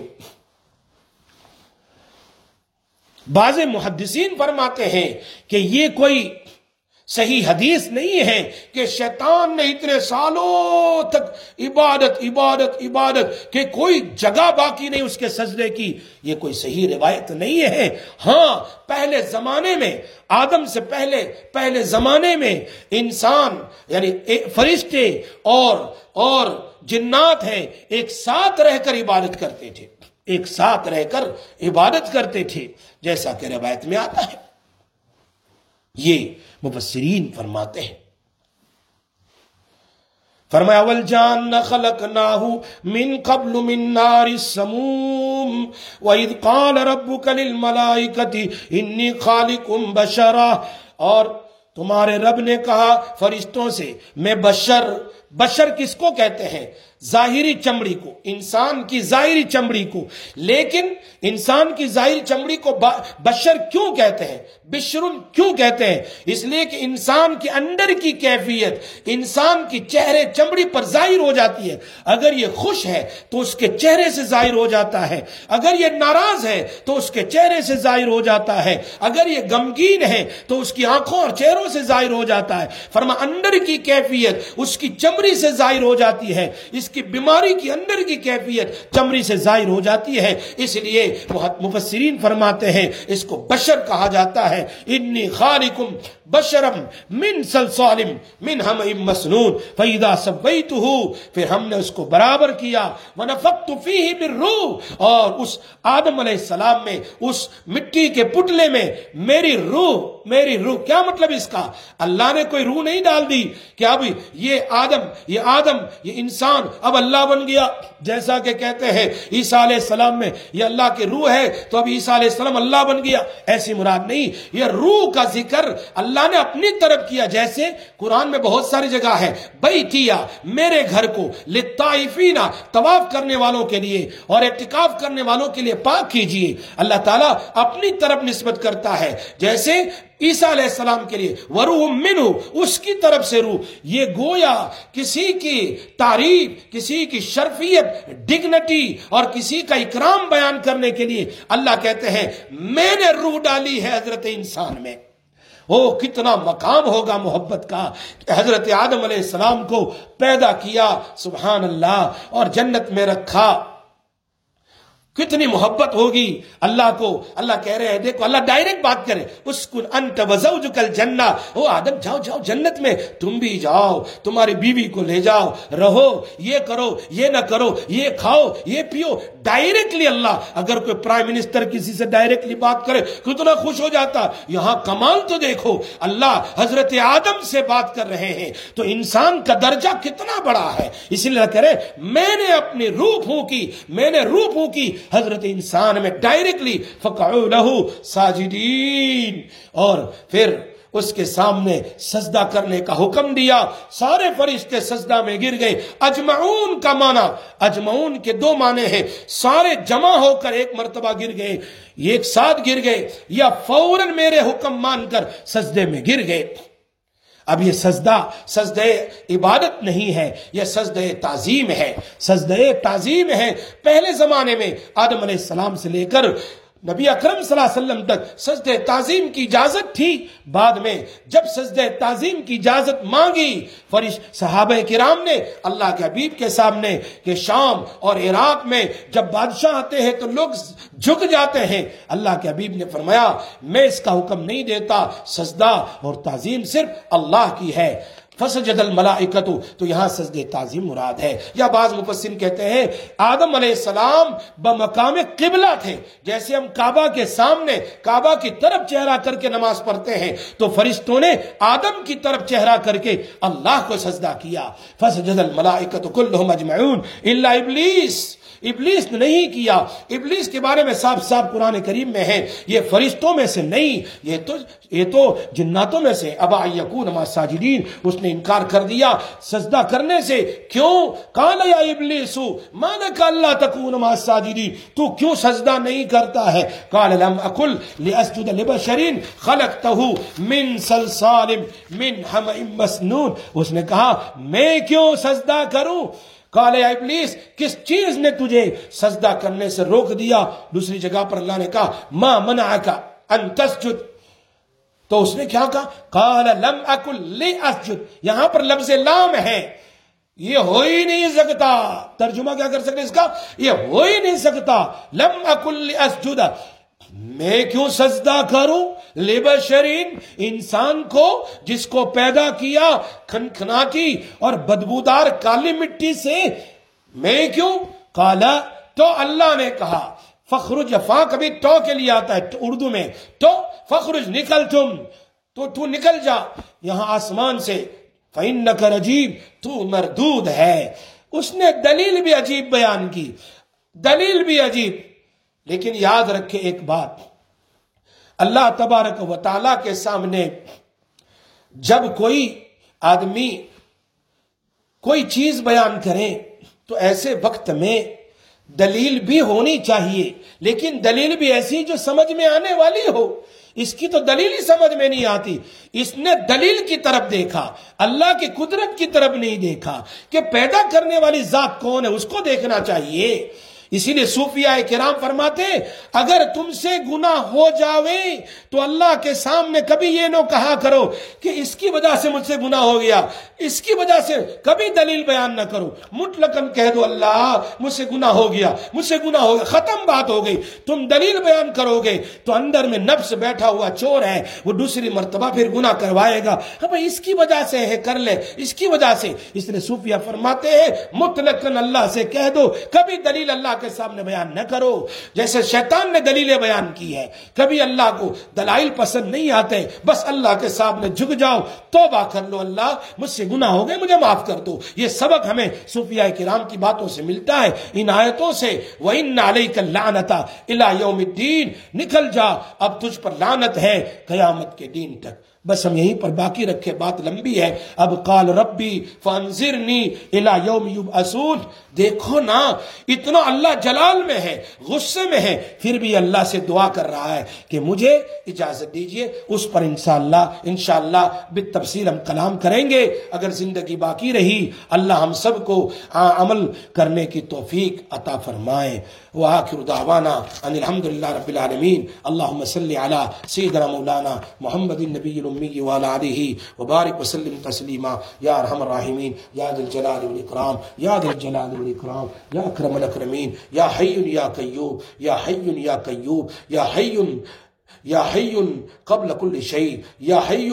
بعض محدثین فرماتے ہیں کہ یہ کوئی صحیح حدیث نہیں ہے کہ شیطان نے اتنے سالوں تک عبادت عبادت عبادت کہ کوئی جگہ باقی نہیں اس کے سجدے کی. یہ کوئی صحیح روایت نہیں ہے. ہاں پہلے زمانے میں، آدم سے پہلے پہلے زمانے میں انسان یعنی فرشتے اور اور جنات ہیں، ایک ساتھ رہ کر عبادت کرتے تھے، ایک ساتھ رہ کر عبادت کرتے تھے جیسا کہ روایت میں آتا ہے. یہ مفسرین فرماتے ہیں. فرمایا وَالْجَانَّ خَلَقْنَاهُ مِن قَبْلُ مِن نَارِ السَّمُومِ وَإِذْ قَالَ رَبُّكَ لِلْمَلَائِكَةِ إِنِّي خَالِقٌ بَشَرًا. اور تمہارے رب نے کہا فرشتوں سے میں بشر، بشر کس کو کہتے ہیں؟ ظاہری چمڑی کو، انسان کی ظاہری چمڑی کو. لیکن انسان کی ظاہری چمڑی کو بشر کیوں کہتے ہیں، بشرن کیوں کہتے ہیں؟ اس لیے کہ انسان کے اندر کی کیفیت انسان کی چہرے چمڑی پر ظاہر ہو جاتی ہے. اگر یہ خوش ہے تو اس کے چہرے سے ظاہر ہو جاتا ہے، اگر یہ ناراض ہے تو اس کے چہرے سے ظاہر ہو جاتا ہے، اگر یہ غمگین ہے تو اس کی آنکھوں اور چہروں سے ظاہر ہو جاتا ہے. فرما اندر کی کیفیت اس کی چمڑی سے ظاہر ہو جاتی ہے. اس کی بیماری کی اندر کی کیفیت چمڑی سے ظاہر ہو جاتی ہے. اس لیے مفسرین فرماتے ہیں اس کو بشر کہا جاتا ہے. انی خالقم بشرم من صلصال من حمإ مسنون فاذا سویتہ، پھر ہم نے اس کو برابر کیا. ونفخت فیہ من روح، اور اس آدم علیہ السلام میں، اس مٹی کے پتلے میں میری روح، میری روح. کیا مطلب اس کا؟ اللہ نے کوئی روح نہیں ڈال دی کہ اب یہ آدم یہ آدم یہ انسان اب اللہ بن گیا. جیسا کہ کہتے ہیں عیسیٰ علیہ السلام میں یہ اللہ کی روح ہے تو اب عیسیٰ علیہ السلام اللہ بن گیا. ایسی مراد نہیں. یہ روح کا ذکر اللہ نے اپنی طرف کیا. جیسے قرآن میں بہت ساری جگہ ہے بیتیا، میرے گھر کو، للطائفین، طواف کرنے والوں کے لیے اور اعتکاف کرنے والوں کے لیے پاک کیجئے. اللہ تعالیٰ اپنی طرف نسبت کرتا ہے. جیسے عیسیٰ علیہ السلام کے لیے وروح منہ، اس کی طرف سے روح. یہ گویا کسی کی تعریف، کسی کی شرفیت، ڈگنیٹی اور کسی کا اکرام بیان کرنے کے لیے اللہ کہتے ہیں میں نے روح ڈالی ہے حضرت انسان میں. وہ کتنا مقام ہوگا محبت کا کہ حضرت آدم علیہ السلام کو پیدا کیا، سبحان اللہ، اور جنت میں رکھا. کتنی محبت ہوگی اللہ کو. اللہ کہہ رہے ہیں، دیکھو اللہ ڈائریکٹ بات کرے، اسکن انت وزوجک الجنہ، او آدم جاؤ جاؤ جنت میں، تم بھی جاؤ، تمہاری بیوی کو لے جاؤ، رہو، یہ کرو، یہ نہ کرو، یہ کھاؤ، یہ پیو. ڈائریکٹلی اللہ، اگر کوئی پرائم منسٹر کسی سے ڈائریکٹلی بات کرے کتنا خوش ہو جاتا. یہاں کمال تو دیکھو، اللہ حضرت آدم سے بات کر رہے ہیں تو انسان کا درجہ کتنا بڑا ہے. اسی لیے کہہ رہے میں نے اپنی روح پھونکی، میں نے روح پھونکی حضرت انسان میں ڈائریکٹلی. فقعوا لہ ساجدین، اور پھر اس کے سامنے سجدہ کرنے کا حکم دیا. سارے فرشتے سجدہ میں گر گئے. اجمعون کا معنی، اجمعون کے دو معنی ہیں، سارے جمع ہو کر ایک مرتبہ گر گئے، ایک ساتھ گر گئے، یا فوراً میرے حکم مان کر سجدے میں گر گئے. اب یہ سجدہ سجدہ عبادت نہیں ہے، یہ سجدہ تعظیم ہے. سجدہ تعظیم ہے. پہلے زمانے میں آدم علیہ السلام سے لے کر نبی اکرم صلی اللہ علیہ وسلم تک سجدہ تعظیم کی اجازت تھی. بعد میں جب سجدہ تعظیم کی اجازت مانگی فرشت صحابہ کرام نے اللہ کے حبیب کے سامنے کہ شام اور عراق میں جب بادشاہ آتے ہیں تو لوگ جھک جاتے ہیں، اللہ کے حبیب نے فرمایا میں اس کا حکم نہیں دیتا، سجدہ اور تعظیم صرف اللہ کی ہے. فسجد الملائکۃ، تو یہاں سجدہ تعظیم مراد ہے. یا بعض مفسرین کہتے ہیں آدم علیہ السلام بمقام قبلہ تھے. جیسے ہم کعبہ کے سامنے کعبہ کی طرف چہرہ کر کے نماز پڑھتے ہیں تو فرشتوں نے آدم کی طرف چہرہ کر کے اللہ کو سجدہ کیا. فسجد الملائکۃ کلہم اجمعون الا ابلیس، ابلیس نے نہیں کیا. ابلیس کے بارے میں صاف صاف قرآن کریم میں ہے یہ فرشتوں میں سے نہیں، یہ تو یہ تو جناتوں میں سے. ابا ان یکون مع الساجدین، اس نے انکار کر دیا سجدہ کرنے سے. کیوں؟ قال یا ابلیس ما لک الا تکون مع الساجدین، تو کیوں سجدہ نہیں کرتا ہے؟ قال لم اکن لاسجد لبشر خلقتہ من صلصال من حمإ مسنون، اس نے کہا میں کیوں سجدہ کروں؟ قال یا ابلیس، کس چیز نے تجھے سجدہ کرنے سے روک دیا؟ دوسری جگہ پر اللہ نے کہا ما منعک ان تسجد، تو اس نے کیا کہا؟ قال لم اکن لاسجد. یہاں پر لفظ لام ہے، یہ ہو ہی نہیں سکتا. ترجمہ کیا کر سکتے اس کا؟ یہ ہو ہی نہیں سکتا. لم اکن لاسجد، میں کیوں سجدہ کروں؟ لبشرین، انسان کو جس کو پیدا کیا کھنکھناتی اور بدبودار کالی مٹی سے، میں کیوں؟ قالا، تو اللہ نے کہا فخرج، فا کبھی تو کے لیے آتا ہے اردو میں، تو فخرج، نکل تم، تو تو نکل جا یہاں آسمان سے. فإنک رجیم، تو مردود ہے. اس نے دلیل بھی عجیب بیان کی، دلیل بھی عجیب. لیکن یاد رکھے ایک بات، اللہ تبارک و تعالیٰ کے سامنے جب کوئی آدمی کوئی چیز بیان کرے تو ایسے وقت میں دلیل بھی ہونی چاہیے، لیکن دلیل بھی ایسی جو سمجھ میں آنے والی ہو. اس کی تو دلیل ہی سمجھ میں نہیں آتی. اس نے دلیل کی طرف دیکھا، اللہ کی قدرت کی طرف نہیں دیکھا کہ پیدا کرنے والی ذات کون ہے، اس کو دیکھنا چاہیے. اسی لیے صوفیاء کرام فرماتے ہیں اگر تم سے گناہ ہو جاوے تو اللہ کے سامنے کبھی یہ نہ کہا کرو کہ اس کی وجہ سے مجھ سے گناہ ہو گیا، اس کی وجہ سے کبھی دلیل بیان نہ کرو، مطلقاً کہہ دو اللہ مجھ سے گناہ ہو گیا، مجھ سے گناہ ہو گیا، ختم بات ہو گئی۔ تم دلیل بیان کرو گے تو اندر میں نفس بیٹھا ہوا چور ہے، وہ دوسری مرتبہ پھر گناہ کروائے گا، ہمیں اس کی وجہ سے ہے کر لے، اس کی وجہ سے۔ اس لیے صوفیہ فرماتے ہیں مطلقاً اللہ سے کہہ دو، کبھی دلیل اللہ کے سامنے بیان نہ کرو۔ جیسے شیطان نے دلیلیں بیان کی ہے، کبھی اللہ کو دلائل پسند نہیں آتے، بس اللہ کے سامنے جھک جاؤ، توبہ کر لو، اللہ مجھ سے گناہ ہو گئے مجھے معاف کر دو۔ یہ سبق ہمیں صوفیاء کرام کی باتوں سے ملتا ہے، ان آیتوں سے۔ وَإِنَّ عَلَيْكَ اللَّعْنَةَ إِلَى يَوْمِ الدِّينِ، نکل جا اب تجھ پر لعنت ہے قیامت کے دن تک۔ بس ہم یہیں پر باقی رکھے، بات لمبی ہے۔ اب قال ربی فانظرنی الی یوم یبعثون، دیکھو نا اتنا اللہ جلال میں ہے، غصے میں ہے، پھر بھی اللہ سے دعا کر رہا ہے کہ مجھے اجازت دیجئے۔ اس پر انشاءاللہ انشاءاللہ بالتفصیل ہم کلام کریں گے اگر زندگی باقی رہی۔ اللہ ہم سب کو عمل کرنے کی توفیق عطا فرمائے۔ وآخر دعوانا ان الحمدللہ رب العالمین۔ اللہم صلی علی سیدنا مولانا محمد النبی الأمي وعلى آله وبارك وسلم تسليما يا أرحم الراحمين يا ذا الجلال والإكرام يا ذا الجلال والإكرام يا أكرم الأكرمين يا حي يا قيوم يا حي يا قيوم يا حي يا حي قبل كل شيء يا حي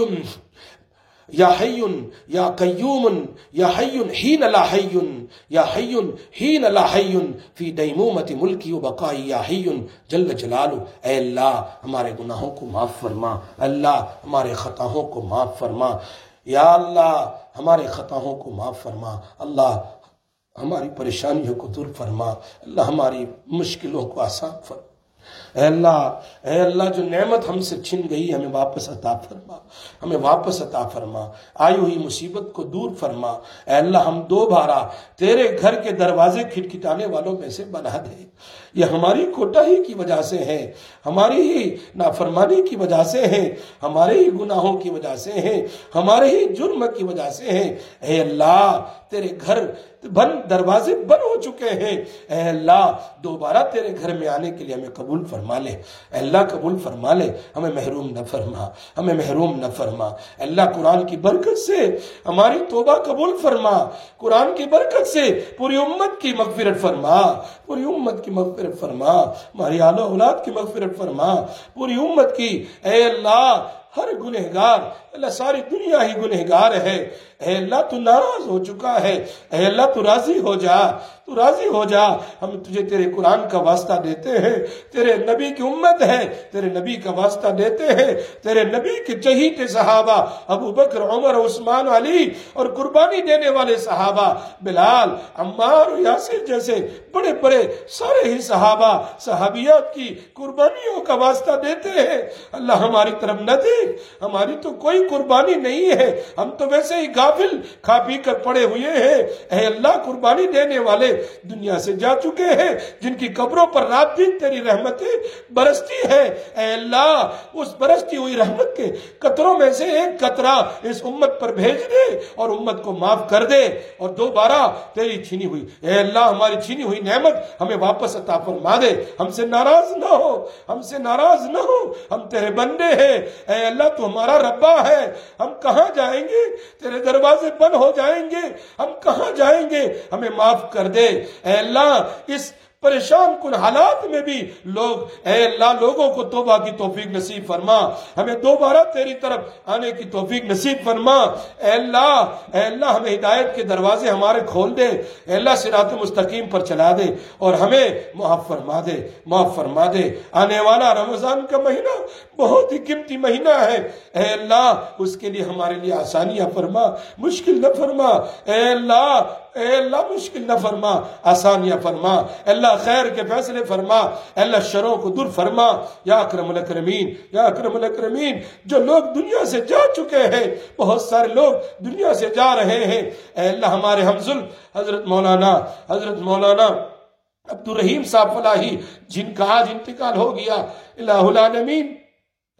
یا حی یا قیوم یا حی حین لا حی یا حی حین لا حی فی دیمومت ملکی و بقائی یا حی جل جلالہ۔ اے اللہ ہمارے گناہوں کو معاف فرما، اللہ ہمارے خطاؤں کو معاف فرما، یا اللہ ہمارے خطاؤں کو معاف فرما، اللہ ہماری پریشانیوں کو دور فرما، اللہ ہماری مشکلوں کو آسان فرما۔ اے اللہ اے اللہ جو نعمت ہم سے چھن گئی ہمیں واپس عطا فرما، ہمیں واپس عطا فرما، آئی ہوئی مصیبت کو دور فرما۔ اے اللہ ہم دوبارہ تیرے گھر کے دروازے کھٹکھٹانے والوں میں سے بنا دے۔ یہ ہماری کوتاہی کی وجہ سے ہے، ہماری ہی نافرمانی کی وجہ سے ہے، ہمارے ہی گناہوں کی وجہ سے ہے، ہمارے ہی جرم کی وجہ سے ہے۔ اے اللہ تیرے گھر بند دروازے بند ہو چکے ہیں، اے اللہ دوبارہ تیرے گھر میں آنے کے لیے ہمیں قبول فرما لے، اے اللہ قبول فرما لے، ہمیں محروم نہ فرما، ہمیں محروم نہ فرما۔ اے اللہ قرآن کی برکت سے ہماری توبہ قبول فرما، قرآن کی برکت سے پوری امت کی مغفرت فرما، پوری امت کی مغفرت فرما، ہماری آل و اولاد کی مغفرت فرما، پوری امت کی۔ اے اللہ ہر گنہگار، اللہ ساری دنیا ہی گنہگار ہے، اے اللہ تو ناراض ہو چکا ہے، اے اللہ تو راضی ہو جا، تو راضی ہو جا۔ ہم تجھے تیرے قرآن کا واسطہ دیتے ہیں، تیرے نبی کی امت ہے، تیرے نبی کا واسطہ دیتے ہیں، تیرے نبی کے چہیتے صحابہ ابو بکر عمر عثمان علی اور قربانی دینے والے صحابہ بلال عمار اور یاسر جیسے بڑے بڑے سارے ہی صحابہ صحابیات کی قربانیوں کا واسطہ دیتے ہیں۔ اللہ ہماری طرف نہ دیکھ، ہماری تو کوئی قربانی نہیں ہے، ہم تو ویسے ہی غافل کھا پی کر پڑے ہوئے ہیں۔ اے اللہ قربانی دینے والے دنیا سے جا چکے ہیں، جن کی قبروں پر رات دن تیری رحمتیں برستی ہے۔ اے اللہ اس برستی ہوئی رحمت کے قطروں میں سے ایک قطرہ اس امت پر بھیج دے اور امت کو معاف کر دے، اور دوبارہ تیری چھینی ہوئی اے اللہ ہماری چھینی ہوئی نعمت ہمیں واپس عطا فرما دے۔ ہم سے ناراض نہ ہو، ہم سے ناراض نہ ہو، ہم تیرے بندے ہیں۔ اے اللہ تو ہمارا ربا ہے، ہم کہاں جائیں گے؟ تیرے دروازے بند ہو جائیں گے، ہم کہاں جائیں گے؟ ہمیں معاف کر دے۔ اے اللہ اس پریشان کن حالات میں بھی لوگ اے اللہ لوگوں کو توبہ کی توفیق نصیب فرما، ہمیں دوبارہ تیری طرف آنے کی توفیق نصیب فرما۔ اے اللہ اے اللہ ہمیں ہدایت کے دروازے ہمارے کھول دے، اے اللہ صراط مستقیم پر چلا دے اور ہمیں معاف فرما دے، معاف فرما دے۔ آنے والا رمضان کا مہینہ بہت ہی قیمتی مہینہ ہے، اے اللہ اس کے لیے ہمارے لیے آسانیاں فرما، مشکل نہ فرما۔ اے اللہ اے اللہ مشکل نہ فرما، آسانیاں فرما، اے اللہ خیر کے فیصلے فرما، اے اللہ شروں کو دور فرما۔ یا اکرم الاکرمین یا اکرم الاکرمین، جو لوگ دنیا سے جا چکے ہیں، بہت سارے لوگ دنیا سے جا رہے ہیں، اے اللہ ہمارے ہمزل حضرت مولانا حضرت مولانا عبد الرحیم صاحب فلاحی جن کا آج انتقال ہو گیا، الہ العالمین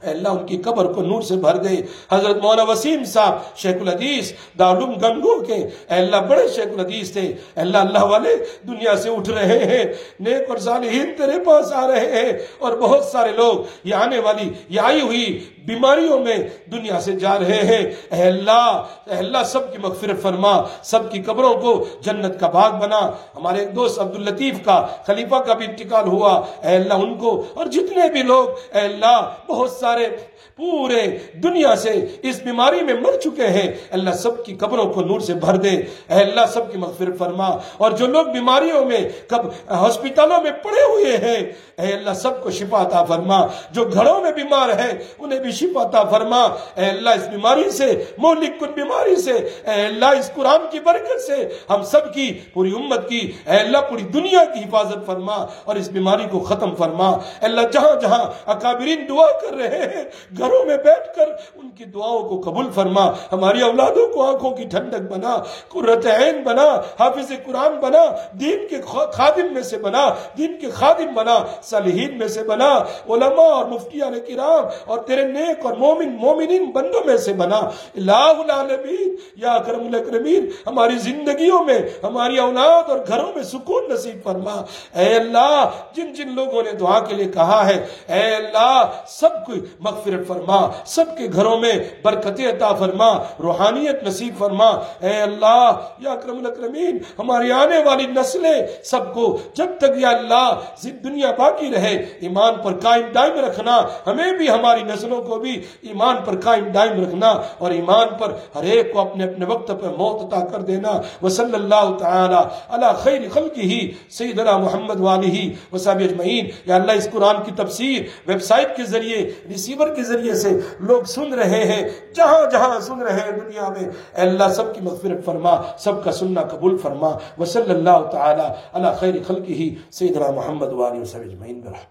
اے اللہ ان کی قبر کو نور سے بھر دے۔ حضرت مولانا وسیم صاحب شیخ الحدیث دارالعلوم گنگو کے، اے اللہ بڑے شیخ الحدیث تھے، اے اللہ اللہ والے دنیا سے اٹھ رہے ہیں، نیک اور صالحین تیرے پاس آ رہے ہیں، اور بہت سارے لوگ یہ آنے والی یہ آئی ہوئی بیماریوں میں دنیا سے جا رہے ہیں۔ اے اللہ اے اللہ سب کی مغفرت فرما، سب کی قبروں کو جنت کا باغ بنا۔ ہمارے ایک دوست عبداللطیف کا خلیفہ کا بھی انتقال ہوا، اے اللہ ان کو اور جتنے بھی لوگ اے اللہ بہت سارے پورے دنیا سے اس بیماری میں مر چکے ہیں، اللہ سب کی قبروں کو نور سے بھر دے۔ اے اللہ سب کی مغفرت فرما، اور جو لوگ بیماریوں میں کب ہسپتالوں میں پڑے ہوئے ہیں اے اللہ سب کو شفا عطا فرما، جو گھروں میں بیمار ہیں انہیں بھی شفا عطا فرما۔ اے اللہ اس بیماری سے، مہلک کن بیماری سے، اے اللہ اس قرآن کی برکت سے ہم سب کی، پوری امت کی، اے اللہ پوری دنیا کی حفاظت فرما اور اس بیماری کو ختم فرما۔ اے اللہ جہاں جہاں اکابرین دعا کر رہے ہیں گھروں میں بیٹھ کر ان کی دعاؤں کو قبول فرما، ہماری اولادوں کو آنکھوں کی ٹھنڈک بنا، قرۃ عین بنا، حافظ قرآن بنا، دین کے خادم میں سے بنا، دین کے خادم بنا، صالحین میں سے بنا، علماء اور مفتیان کرام اور تیرے نیک اور مومن مومنین بندوں میں سے بنا۔ الہ العالمین یا اکرم الاکرمین ہماری زندگیوں میں، ہماری اولاد اور گھروں میں سکون نصیب فرما۔ اے اللہ جن جن لوگوں نے دعا کے لیے کہا ہے اے اللہ سب کو مغفرت فرما، سب کے گھروں میں برکت عطا فرما، روحانیت نصیب فرما۔ اے اللہ یا اکرم الاکرمین ہماری آنے والی نسلیں سب کو جب تک یا اللہ دنیا باقی رہے ایمان پر قائم دائم رکھنا، ہمیں بھی ہماری نسلوں کو بھی ایمان پر قائم دائم رکھنا، اور ایمان پر ہر ایک کو اپنے اپنے وقت پر موت عطا کر دینا۔ وصلی اللہ تعالی علی خیر خلقہ سیدنا محمد وآلہ وصحبہ اجمعین۔ یا اللہ اس قرآن کی تفسیر ویب سائٹ کے ذریعے، ریسیور کے ذریعے سے لوگ سن رہے ہیں، جہاں جہاں سن رہے ہیں دنیا میں، اے اللہ سب کی مغفرت فرما، سب کا سننا قبول فرما۔ وصلی اللہ تعالی علی خیر خلقہ سیدنا محمد وآلہ وصحبہ اجمعین۔